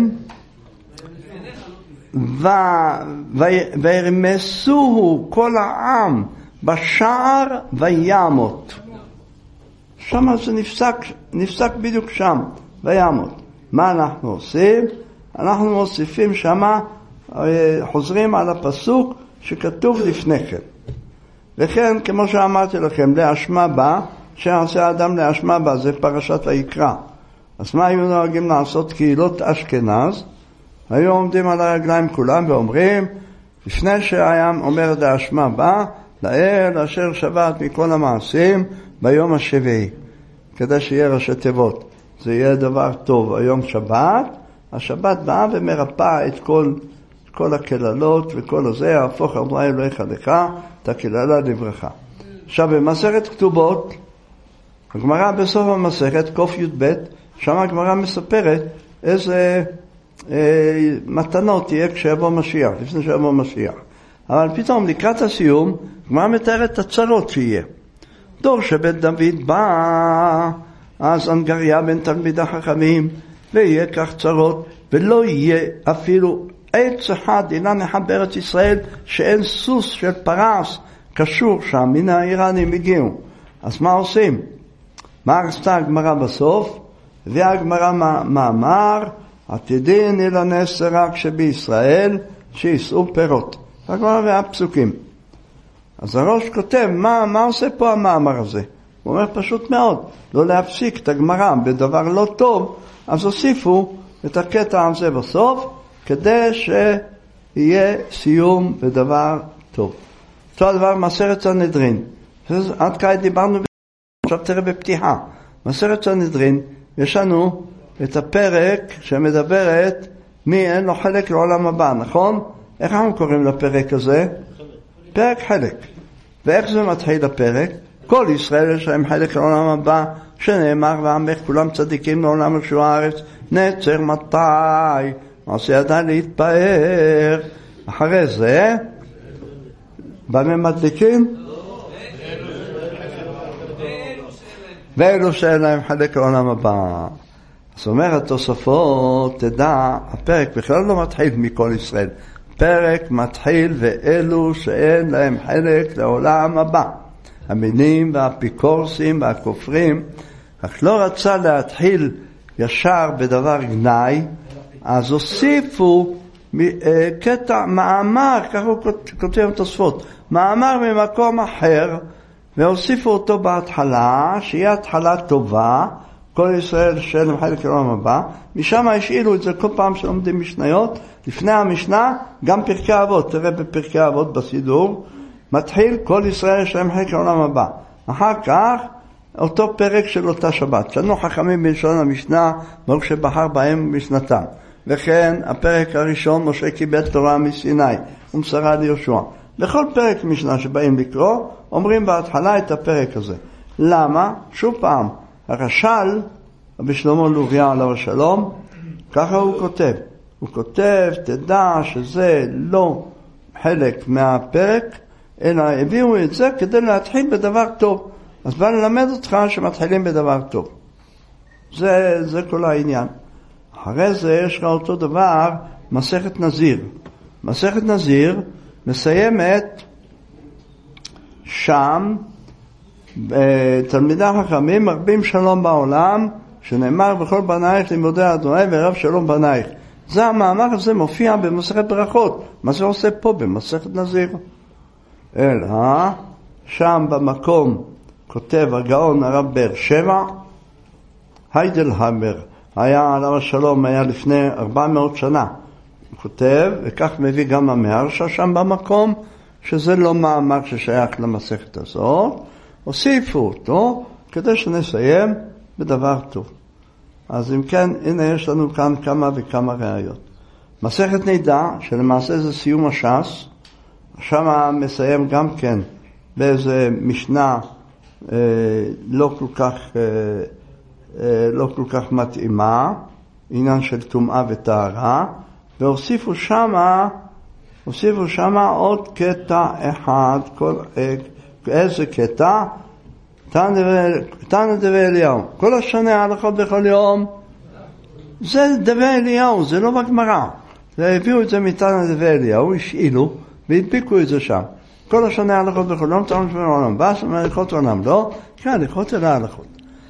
וירמסוהו כל העם בשער וימות. שם זה נפסק בדיוק שם, וימות. מה אנחנו עושים? אנחנו מוסיפים שם, חוזרים על הפסוק שכתוב לפני כן. וכן, כמו שאמרתי לכם, להשמע בה, שעשה האדם להשמע בה, זה פרשת ויקרא. אז מה היו נוהגים לעשות קהילות אשכנז? היו עומדים על הרגליים כולם ואומרים, לפני שהים אומר להשמע בה, לאל אשר שבת מכל המעשים ביום השביעי, כדי שיהיה ראשי תיבות. זה יהיה דבר טוב. היום שבת, השבת באה ומרפאה את כל הקללות וכל הזה, יהפוך אדוני אלוהיך לך, את הקללה לברכה. עכשיו במסכת כתובות, הגמרא בסוף המסכת, קוף י"ב, שם הגמרא מספרת איזה מתנות תהיה כשיבוא משיח, לפני שיבוא משיח. אבל פתאום לקראת הסיום, הגמרא מתארת את הצרות שיהיה. דור שבית דוד בא, אז אנגריה בין תלמידי החכמים, ויהיה כך צרות, ולא יהיה אפילו עץ אחד, אילן אחד בארץ ישראל, שאין סוס של פרס קשור שם, מן האיראנים הגיעו. אז מה עושים? מה עשתה הגמרא בסוף? הביאה הגמרא מאמר, עתידין אילנס רק שבישראל, שישאו פירות. הגמרא והפסוקים. אז הראש כותב, מה עושה פה המאמר הזה? הוא אומר פשוט מאוד, לא להפסיק את הגמרא בדבר לא טוב, אז הוסיפו את הקטע הזה בסוף, כדי שיהיה סיום בדבר טוב. אותו הדבר מסכת סנהדרין. עד כעת דיברנו, עכשיו תראה בפתיחה. מסכת סנהדרין, יש לנו את הפרק שמדברת מי אין לו חלק לעולם הבא, נכון? איך אנחנו קוראים לפרק הזה? פרק חלק. ואיך זה מתחיל הפרק? כל ישראל יש להם חלק לעולם הבא, שנאמר ועמך כולם צדיקים לעולם ישוע הארץ, נצר מתי, מעשה ידיים להתפאר. אחרי זה, במה מדליקים? ואלו שאין להם חלק לעולם הבא. זאת אומרת, תוספות, תדע, הפרק בכלל לא מתחיל מכל ישראל. פרק מתחיל ואלו שאין להם חלק לעולם הבא. המינים והאפיקורסים והכופרים, רק לא רצה להתחיל ישר בדבר גנאי, אז הוסיפו קטע מאמר, ככה הוא כותב תוספות, מאמר ממקום אחר, והוסיפו אותו בהתחלה, שיהיה התחלה טובה, כל ישראל שאין להם חלק לעולם הבא, משם השאילו את זה כל פעם שלומדים משניות, לפני המשנה גם פרקי אבות, תראה בפרקי אבות בסידור, מתחיל כל ישראל שאין להם חלק לעולם הבא. אחר כך אותו פרק של אותה שבת, שנו חכמים בלשון המשנה, ברוך שבחר בהם משנתם. וכן הפרק הראשון, משה קיבל תורה מסיני ומסרה ליהושע. בכל פרק משנה שבאים לקרוא, אומרים בהתחלה את הפרק הזה. למה? שוב פעם, הרש"ל, רבי שלמה לוריה עליו השלום, ככה הוא כותב. הוא כותב, תדע שזה לא חלק מהפרק, אלא הביאו את זה כדי להתחיל בדבר טוב. אז בא ללמד אותך שמתחילים בדבר טוב. זה כל העניין. אחרי זה יש לך אותו דבר, מסכת נזיר. מסכת נזיר מסיימת שם תלמידי החכמים מרבים שלום בעולם, שנאמר בכל בנייך לימודי אדוני ורב שלום בנייך. זה המאמר הזה מופיע במסכת ברכות. מה זה עושה פה במסכת נזיר? אלא שם במקום כותב הגאון הרב באר שבע, היידלהיימר, היה עליו השלום, היה לפני 400 שנה. הוא כותב, וכך מביא גם המהרש"א שם במקום, שזה לא מאמר ששייך למסכת הזאת, הוסיפו אותו כדי שנסיים בדבר טוב. אז אם כן, הנה יש לנו כאן כמה וכמה ראיות. מסכת נידה, שלמעשה זה סיום הש"ס, שם מסיים גם כן באיזה משנה לא כל כך מתאימה, עניין של טומאה וטהרה, והוסיפו שמה עוד קטע אחד, איזה קטע? תנא דבי אליהו. כל השנה הלכות בכל יום, זה דבי אליהו, זה לא בגמרא. הביאו את זה מתנא דבי אליהו, השאילו, והדביקו את זה שם. כל השנה הלכות בכל יום, תנא דבי עולם. בא הלכות עולם, לא? כן, הלכות אלה הלכות.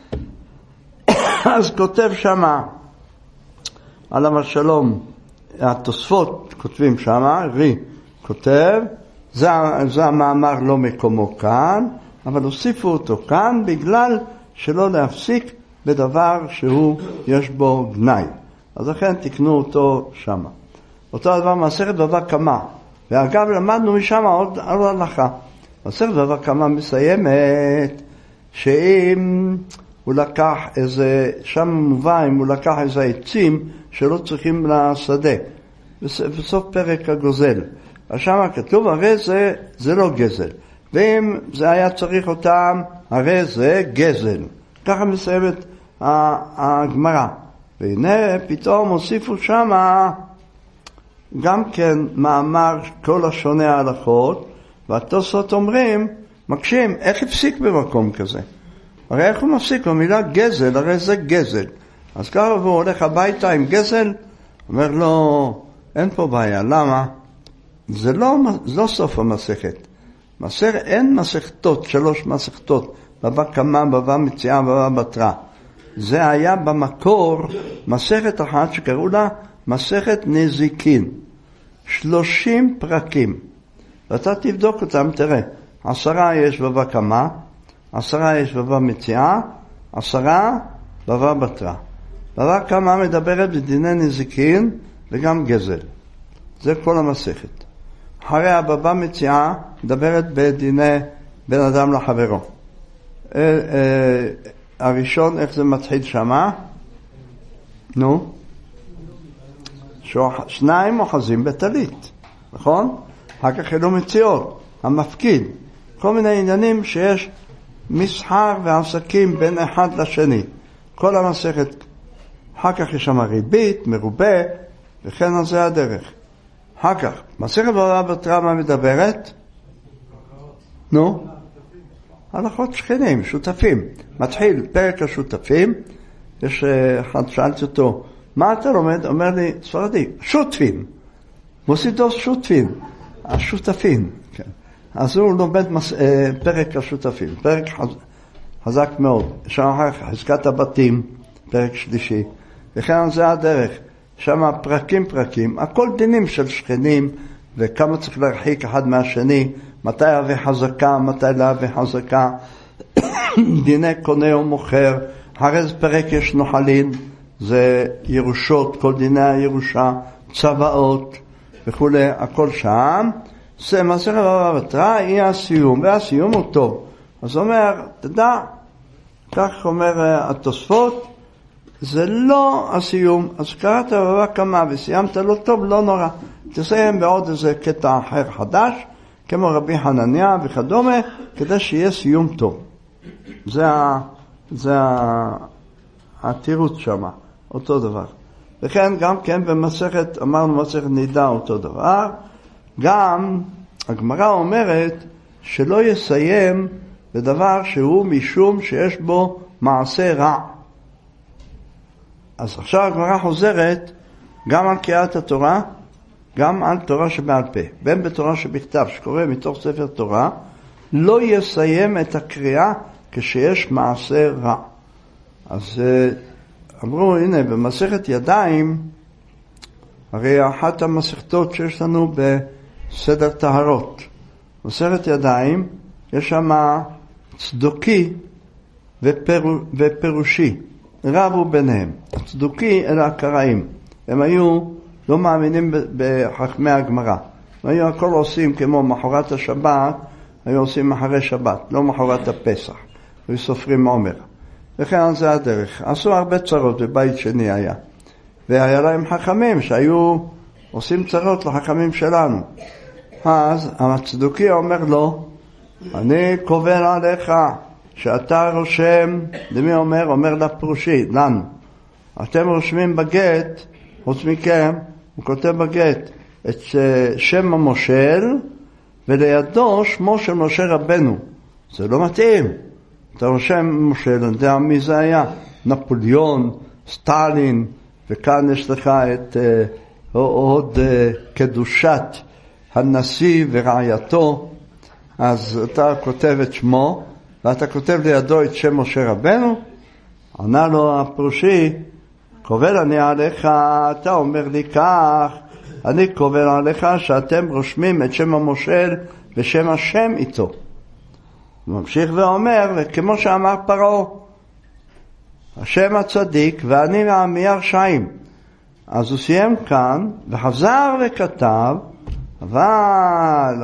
אז כותב שמה, עליו השלום, התוספות כותבים שמה, רי כותב, זה המאמר לא מקומו כאן, אבל הוסיפו אותו כאן בגלל שלא להפסיק בדבר שהוא יש בו גנאי. אז לכן תקנו אותו שמה. אותו הדבר מסכת בבא קמא. ואגב למדנו משם עוד הלכה. מסכת בבא קמא מסיימת שאם הוא לקח איזה, שם מובא אם הוא לקח איזה עצים שלא צריכים לשדה. בסוף פרק הגוזל. אז שם כתוב הרי זה לא גזל. ואם זה היה צריך אותם, הרי זה גזל. ככה מסיימת הגמרא. והנה פתאום הוסיפו שמה גם כן מאמר כל השונה ההלכות, והתוספות אומרים, מקשים, איך הפסיק במקום כזה? הרי איך הוא מפסיק? במילה גזל, הרי זה גזל. אז ככה הוא הולך הביתה עם גזל, אומר לו, אין פה בעיה, למה? זה לא סוף המסכת. אין מסכתות, 3 מסכתות, בבא קמא, בבא מציעא, בבא בתרא. זה היה במקור מסכת אחת שקראו לה מסכת נזיקין. 30 פרקים. ואתה תבדוק אותם, תראה. 10 יש בבא קמא, 10 יש בבא מציעא, 10 בבא בתרא. בבא קמא מדברת בדיני נזיקין וגם גזל. זה כל המסכת. אחרי הבבא מציעא מדברת בדיני בין אדם לחברו. הראשון, איך זה מתחיל שמה? נו? 2 אוחזים בטלית, נכון? אחר כך אלו מציאות, המפקיד. כל מיני עניינים שיש מסחר ועסקים בין אחד לשני. כל המסכת, אחר כך יש שם ריבית, מרובה, וכן על זה הדרך. אחר כך, מסכת בבא בתרא מה מדברת? נו? הלכות שכנים, שותפים. מתחיל פרק השותפים, יש אחד שאלתי אותו, מה אתה לומד? אומר לי, ספרדי, שותפים. מוסידוס שותפים, השותפים. כן. אז הוא לומד פרק השותפים, פרק חזק מאוד. שם אחר כך חזקת הבתים, פרק שלישי. וכן על זה הדרך. שם פרקים, הכל דינים של שכנים, וכמה צריך להרחיק אחד מהשני, מתי להביא חזקה, מתי להביא חזקה, דיני קונה ומוכר, אחרי זה פרק יש נוחלין, זה ירושות, כל דיני הירושה, צוואות וכו', הכל שם. זה מסכת בבא בתרא, היא הסיום, והסיום הוא טוב. אז אומר, תדע, כך אומר התוספות, זה לא הסיום. אז קראת בבא קמא וסיימת לא טוב, לא נורא. תסיים בעוד איזה קטע אחר חדש, כמו רבי חנניה וכדומה, כדי שיהיה סיום טוב. זה התירוץ שמה, אותו דבר. וכן גם כן במסכת, אמרנו מסכת נידה אותו דבר, גם הגמרא אומרת שלא יסיים בדבר שהוא משום שיש בו מעשה רע. אז עכשיו הגמרא חוזרת גם על קריאת התורה, גם על תורה שבעל פה, בין בתורה שבכתב, שקורא מתוך ספר תורה, לא יסיים את הקריאה כשיש מעשה רע. אז אמרו, הנה, במסכת ידיים, הרי אחת המסכתות שיש לנו בסדר טהרות. מסכת ידיים, יש שם צדוקי ופירושי, רבו ביניהם. הצדוקי אלה הקראים, הם היו לא מאמינים בחכמי הגמרא. הם היו הכל עושים כמו מחרת השבת, היו עושים אחרי שבת, לא מחרת הפסח. היו סופרים עומר. וכן זה הדרך. עשו הרבה צרות, בבית שני היה. והיה להם חכמים שהיו עושים צרות לחכמים שלנו. אז הצדוקי אומר לו, אני קובל עליך שאתה רושם, למי אומר? אומר לפרושי, לנו. אתם רושמים בגט, חוץ מכם, הוא כותב בגט את שם המושל, ולידו שמו של משה רבנו. זה לא מתאים. אתה רושם מושל, אני יודע מי זה היה? נפוליאון, סטלין, וכאן יש לך את עוד קדושת הנשיא ורעייתו. אז אתה כותב את שמו, ואתה כותב לידו את שם משה רבנו. ענה לו הפרושי, קובל אני עליך, אתה אומר לי כך, אני קובל עליך שאתם רושמים את שם המושל ושם השם איתו. הוא ממשיך ואומר, וכמו שאמר פרעה, השם הצדיק ואני מעמי הרשעים. אז הוא סיים כאן וחזר וכתב, אבל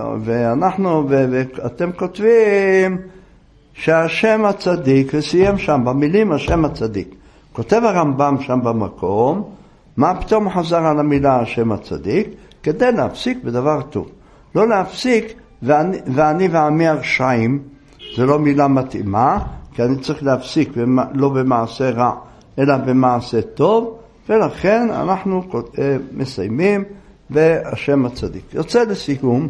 ואתם כותבים שהשם הצדיק, וסיים שם במילים השם הצדיק. כותב הרמב"ם שם במקום, מה פתאום חזר על המילה השם הצדיק? כדי להפסיק בדבר טוב. לא להפסיק ואני ועמי הרשעים, זה לא מילה מתאימה, כי אני צריך להפסיק לא במעשה רע, אלא במעשה טוב, ולכן אנחנו מסיימים בהשם הצדיק. יוצא לסיכום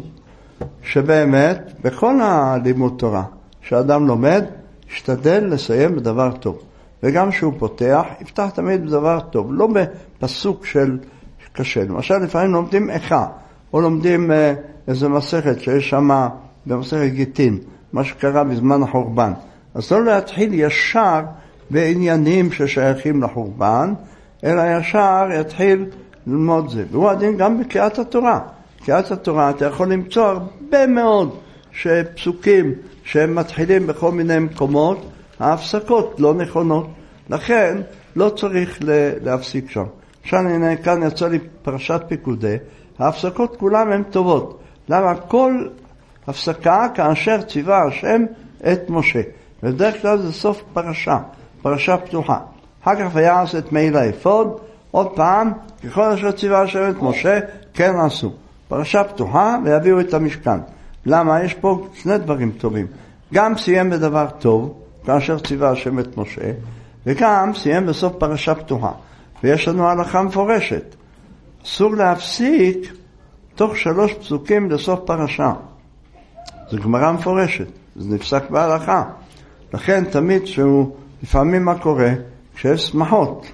שבאמת בכל הלימוד תורה שאדם לומד, ישתדל לסיים בדבר טוב. וגם שהוא פותח, יפתח תמיד בדבר טוב, לא בפסוק של קשה. למשל, לפעמים לומדים איכה, או לומדים איזה מסכת שיש שם במסכת גיטין, מה שקרה בזמן החורבן. אז לא להתחיל ישר בעניינים ששייכים לחורבן, אלא ישר יתחיל ללמוד זה. והוא הדין גם בקריאת התורה. בקריאת התורה אתה יכול למצוא הרבה מאוד שפסוקים שהם מתחילים בכל מיני מקומות, ההפסקות לא נכונות, לכן לא צריך להפסיק שם. עכשיו הנה כאן יצא לי פרשת פיקודי, ההפסקות כולם הן טובות. למה? כל הפסקה כאשר ציווה השם את משה. ובדרך כלל זה סוף פרשה פתוחה. אחר כך ויעש את מעיל האפוד, עוד פעם, ככל אשר ציווה השם את משה, כן עשו. פרשה פתוחה ויביאו את המשכן. למה? יש פה שני דברים טובים. גם סיים בדבר טוב, כאשר ציווה השם את משה, וגם סיים בסוף פרשה פתוחה. ויש לנו הלכה מפורשת. אסור להפסיק תוך 3 פסוקים לסוף פרשה. זו גמרא מפורשת, זה נפסק בהלכה. לכן תמיד לפעמים מה קורה? כשיש שמחות,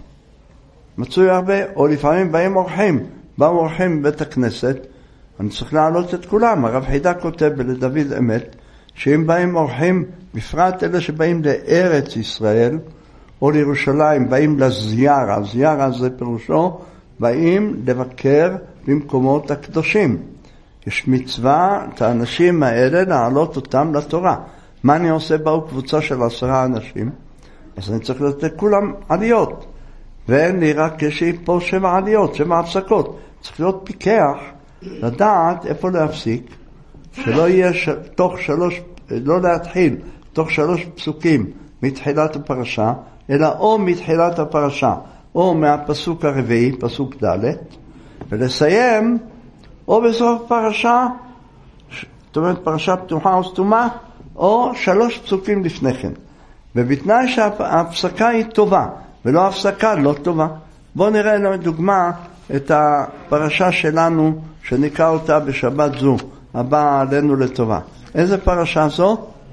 מצוי הרבה, או לפעמים באים אורחים, באו אורחים בבית הכנסת, אני צריך להעלות את כולם. הרב חידה כותב בלדוד אמת, שאם באים אורחים, בפרט אלה שבאים לארץ ישראל, או לירושלים, באים לזיארה, זיארה זה פירושו, באים לבקר במקומות הקדושים. יש מצווה את האנשים האלה להעלות אותם לתורה. מה אני עושה? באו קבוצה של 10 אנשים, אז אני צריך לתת כולם עליות. ואין לי רק יש לי פה 7 עליות, 7 הפסקות. צריך להיות פיקח, לדעת איפה להפסיק, שלא יהיה לא להתחיל תוך 3 פסוקים מתחילת הפרשה, אלא או מתחילת הפרשה, או מהפסוק הרביעי, פסוק ד', ולסיים או בסוף פרשה, זאת אומרת פרשה פתוחה או סתומה, או 3 פסוקים לפני כן. ובתנאי שההפסקה היא טובה, ולא הפסקה לא טובה. בואו נראה לדוגמה את הפרשה שלנו, שנקרא אותה בשבת זו, הבאה עלינו לטובה. איזה פרשה זו?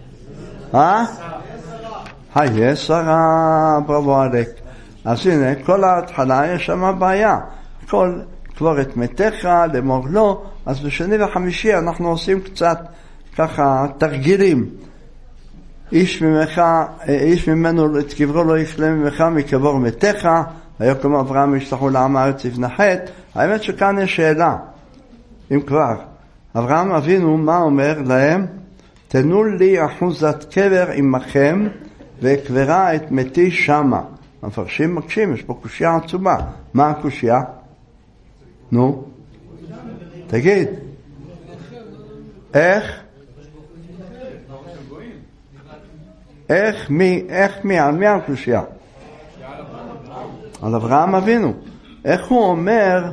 היסרה, בראבו עליק. אז הנה, כל ההתחלה יש שם בעיה. כל קבור את מתך, לאמור לא, אז בשני וחמישי אנחנו עושים ככה תרגילים. איש ממנו את קברו לא יכלה ממך מקבור מתך, ויקום אברהם ישלחו לעם הארץ לפני חטא. האמת שכאן יש שאלה, אם כבר. אברהם אבינו מה אומר להם? תנו לי אחוזת קבר עמכם וקברה את מתי שמה. המפרשים מקשים, יש פה קושיה עצומה. מה הקושיה? נו? תגיד. איך מי? על מי הקושיה? על אברהם אבינו. איך הוא אומר,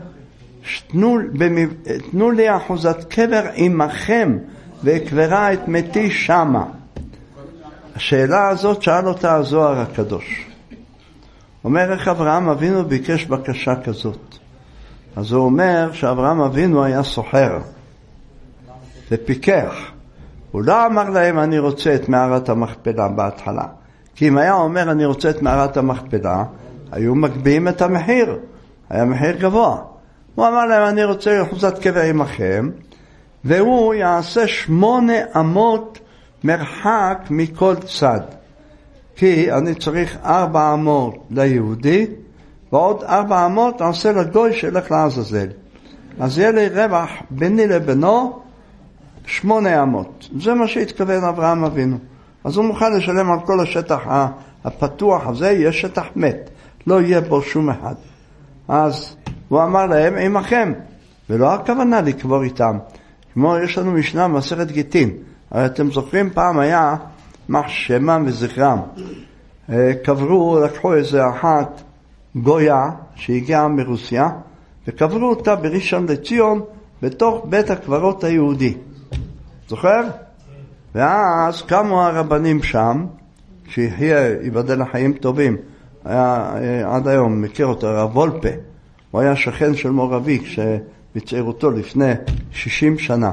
תנו לי אחוזת קבר עמכם וקברה את מתי שמה. השאלה הזאת שאל אותה הזוהר הקדוש. אומר איך אברהם אבינו ביקש בקשה כזאת. אז הוא אומר שאברהם אבינו היה סוחר ופיקח. הוא לא אמר להם אני רוצה את מערת המכפלה בהתחלה. כי אם היה אומר אני רוצה את מערת המכפלה, היו מגביהים את המחיר. היה מחיר גבוה. הוא אמר להם אני רוצה אחוזת קבר עמכם, והוא יעשה 8 אמות מרחק מכל צד. כי אני צריך 4 אמות ליהודי, ועוד 4 אמות נעשה לגוי שילך לעזאזל. אז יהיה לי רווח ביני לבינו 8 אמות. זה מה שהתכוון אברהם אבינו. אז הוא מוכן לשלם על כל השטח הפתוח הזה, יש שטח מת. לא יהיה בו שום אחד. אז הוא אמר להם עמכם, ולא הכוונה לקבור איתם. כמו יש לנו משנה מסכת גיטין. הרי אתם זוכרים פעם היה מחשמם וזכרם. קברו, לקחו איזה אחת גויה שהגיעה מרוסיה, וקברו אותה בראשון לציון בתוך בית הקברות היהודי. זוכר? ואז קמו הרבנים שם, שיחיה ייבדל לחיים טובים, היה עד היום מכיר אותו, הרב וולפה, הוא היה שכן של מורביק שבצעירותו לפני 60 שנה.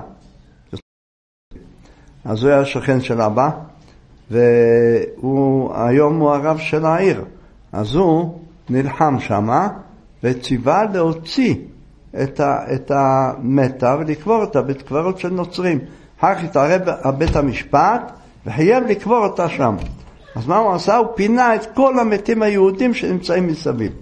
אז הוא היה שכן של אבא, והיום הוא הרב של העיר. אז הוא נלחם שמה וציווה להוציא את המתה ולקבור אותה בית קברות של נוצרים. אחר כך התערב בית המשפט וחייב לקבור אותה שם. אז מה הוא עשה? הוא פינה את כל המתים היהודים שנמצאים מסביב.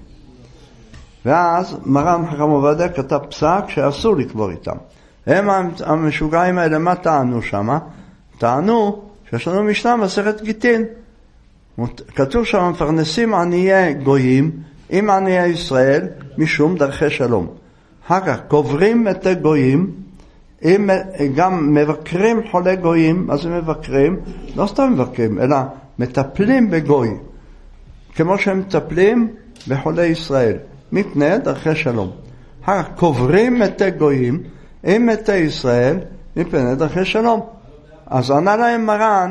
ואז מרן חכם עובדיה כתב פסק שאסור לקבור איתם. הם המשוגעים האלה מה טענו שמה? טענו שיש לנו משנה מסכת גיטין. כתוב שם מפרנסים עניי גויים עם עניי ישראל משום דרכי שלום. אחר כך קוברים את הגויים, גם מבקרים חולי גויים. מה זה מבקרים? לא סתם מבקרים, אלא מטפלים בגוי, כמו שהם מטפלים בחולי ישראל, מפני דרכי שלום. אחר כך קוברים את הגויים עם מתי ישראל מפני דרכי שלום. אז ענה להם מרן,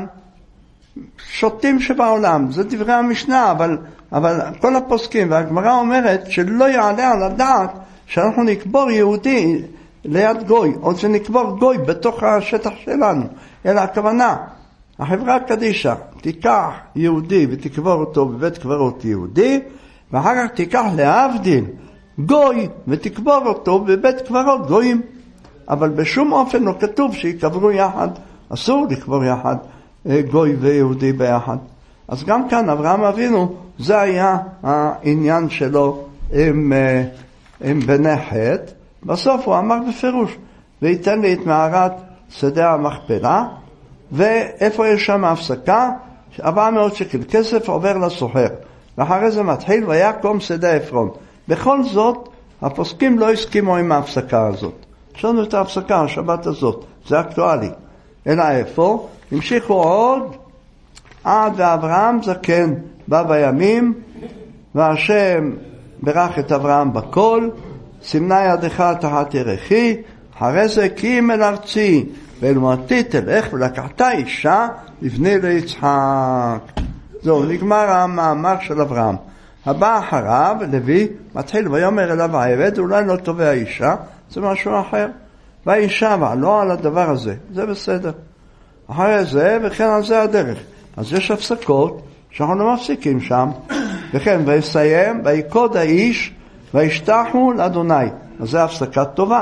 שוטים שבעולם, זה דברי המשנה, אבל כל הפוסקים, והגמרא אומרת שלא יעלה על הדעת שאנחנו נקבור יהודי ליד גוי, או שנקבור גוי בתוך השטח שלנו, אלא הכוונה, החברה קדישה תיקח יהודי ותקבור אותו בבית קברות יהודי, ואחר כך תיקח להבדיל גוי ותקבור אותו בבית קברות גויים. אבל בשום אופן לא כתוב שיקברו יחד, אסור לקבור יחד גוי ויהודי ביחד. אז גם כאן אברהם אבינו, זה היה העניין שלו עם בני חטא. בסוף הוא אמר בפירוש, ויתן לי את מערת שדה המכפלה, ואיפה יש שם הפסקה? 400 שקל כסף עובר לסוחר, ואחרי זה מתחיל ויקום שדה עפרון. בכל זאת הפוסקים לא הסכימו עם ההפסקה הזאת. יש לנו את ההפסקה השבת הזאת, זה אקטואלי. אלא איפה? המשיכו עוד עד ואברהם זקן בא בימים, והשם ברך את אברהם בכל, סימנה ידך תחת ירכי, אחרי זה קים אל ארצי ואלמתי תלך, ולקחת אישה לבני ליצחק. זהו, נגמר המאמר של אברהם. הבא אחריו, לוי, מתחיל ויאמר אליו העבד, אולי לא תובע אישה, זה משהו אחר. והאישה בא, לא על הדבר הזה, זה בסדר. אחרי זה, וכן על זה הדרך. אז יש הפסקות שאנחנו לא מפסיקים שם. וכן, ויסיים, ויקוד האיש, וישתחו לאדוני. אז זה הפסקה טובה.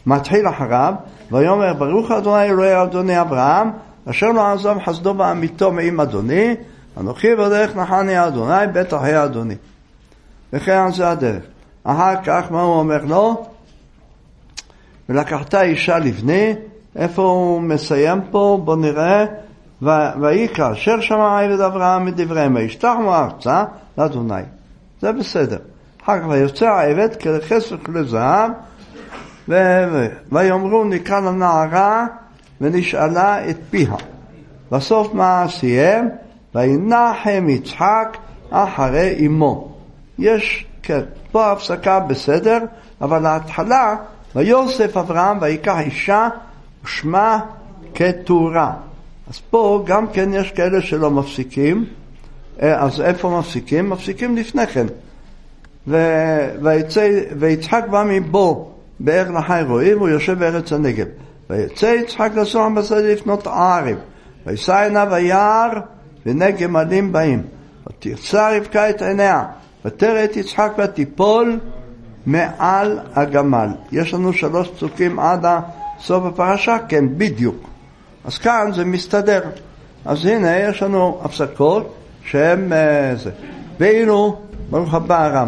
מתחיל אחריו, ויאמר ברוך אדוני אלוהי אדוני אברהם, אשר לא עזב חסדו ואמיתו מעם אדוני, אנוכי בדרך נחני אדוני, בית אחי אדוני. וכן זה הדרך. אחר כך מה הוא אומר לו? ולקחת אישה לבני, איפה הוא מסיים פה? בוא נראה. ויקרא אשר שמע עבד אברהם מדבריהם, וישתחו ארצה לאדוני. זה בסדר. אחר כך ויוצא העבד ככסף וכזהב, ויאמרו נקרא לנערה ונשאלה את פיה. בסוף מה סיים? וינחם יצחק אחרי אמו. יש פה הפסקה בסדר, אבל ההתחלה ויוסף אברהם ויקח אישה ושמה כתורה. אז פה גם כן יש כאלה שלא מפסיקים. אז איפה מפסיקים? מפסיקים לפני כן. ויצחק בא מבו באר לחי רועים, הוא יושב בארץ הנגב. ויצא יצחק לסוע בשדה לפנות ערב, וישא עיניו היער והנה גמלים באים. ותרצה רבקה את עיניה, ותראה את יצחק ותיפול מעל הגמל. יש לנו 3 פסוקים עד סוף הפרשה, כן, בדיוק. אז כאן זה מסתדר. אז הנה יש לנו הפסקות שהן זה. ואילו, ברוך הבא הרם.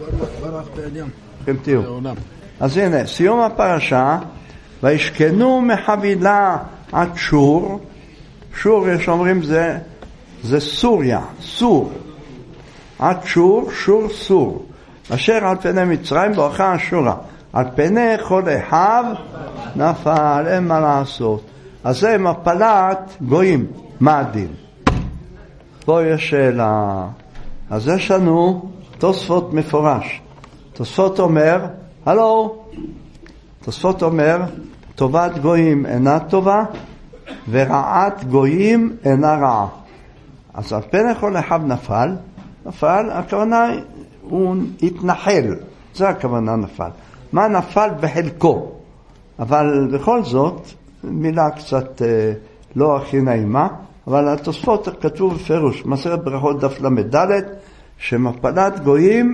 אז הנה, סיום הפרשה, וישכנו מחבילה עד שור. שור יש אומרים זה סוריה, סור. עד שור, שור סור. אשר על פני מצרים בואכה אשורה. על פני כל אחיו נפל, אין מה לעשות. אז זה מפלת גויים. מה הדין? פה יש שאלה. אז יש לנו תוספות מפורש. תוספות אומר, הלו, תוספות אומר, טובת גויים אינה טובה, ורעת גויים אינה רעה. אז על פני כל אחיו נפל, הכוונה הוא התנחל, זה הכוונה נפל. מה נפל בחלקו? אבל בכל זאת, מילה קצת לא הכי נעימה, אבל התוספות כתוב בפירוש, מסכת ברכות דף למד, שמפלת גויים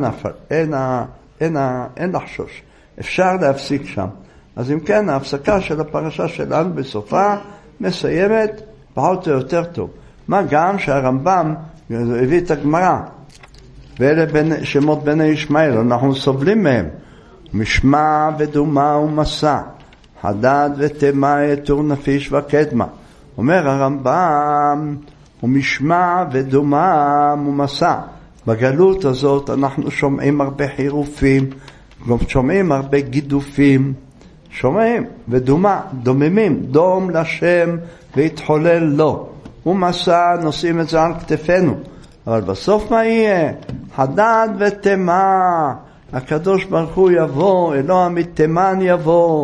אין לחשוש. אפשר להפסיק שם. אז אם כן, ההפסקה של הפרשה שלנו בסופה מסיימת פחות או יותר טוב. מה גם שהרמב"ם הביא את הגמרא, ואלה שמות בני ישמעאל, אנחנו סובלים מהם. משמע ודומה ומסע, חדד ותמה יתור נפיש וקדמה. אומר הרמב"ם, ומשמע ודומה ומסע. בגלות הזאת אנחנו שומעים הרבה חירופים, גם שומעים הרבה גידופים, שומעים ודומה, דוממים, דום לשם והתחולל לו. ומסע נושאים את זה על כתפינו. אבל בסוף מה יהיה? חדד ותמה. הקדוש ברוך הוא יבוא, אלוה מתימן יבוא.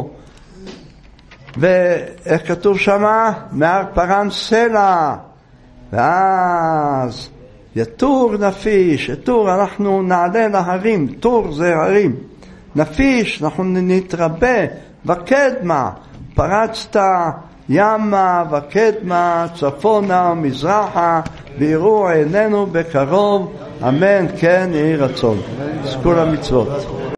ואיך כתוב שמה? מהר פרן סלע. ואז יתור נפיש, יתור אנחנו נעלה להרים, תור זה הרים. נפיש, אנחנו נתרבה, וקדמה, פרצת ימה וקדמה, צפונה ומזרחה, ויראו עינינו בקרוב, אמן כן יהי רצון. זכו למצוות.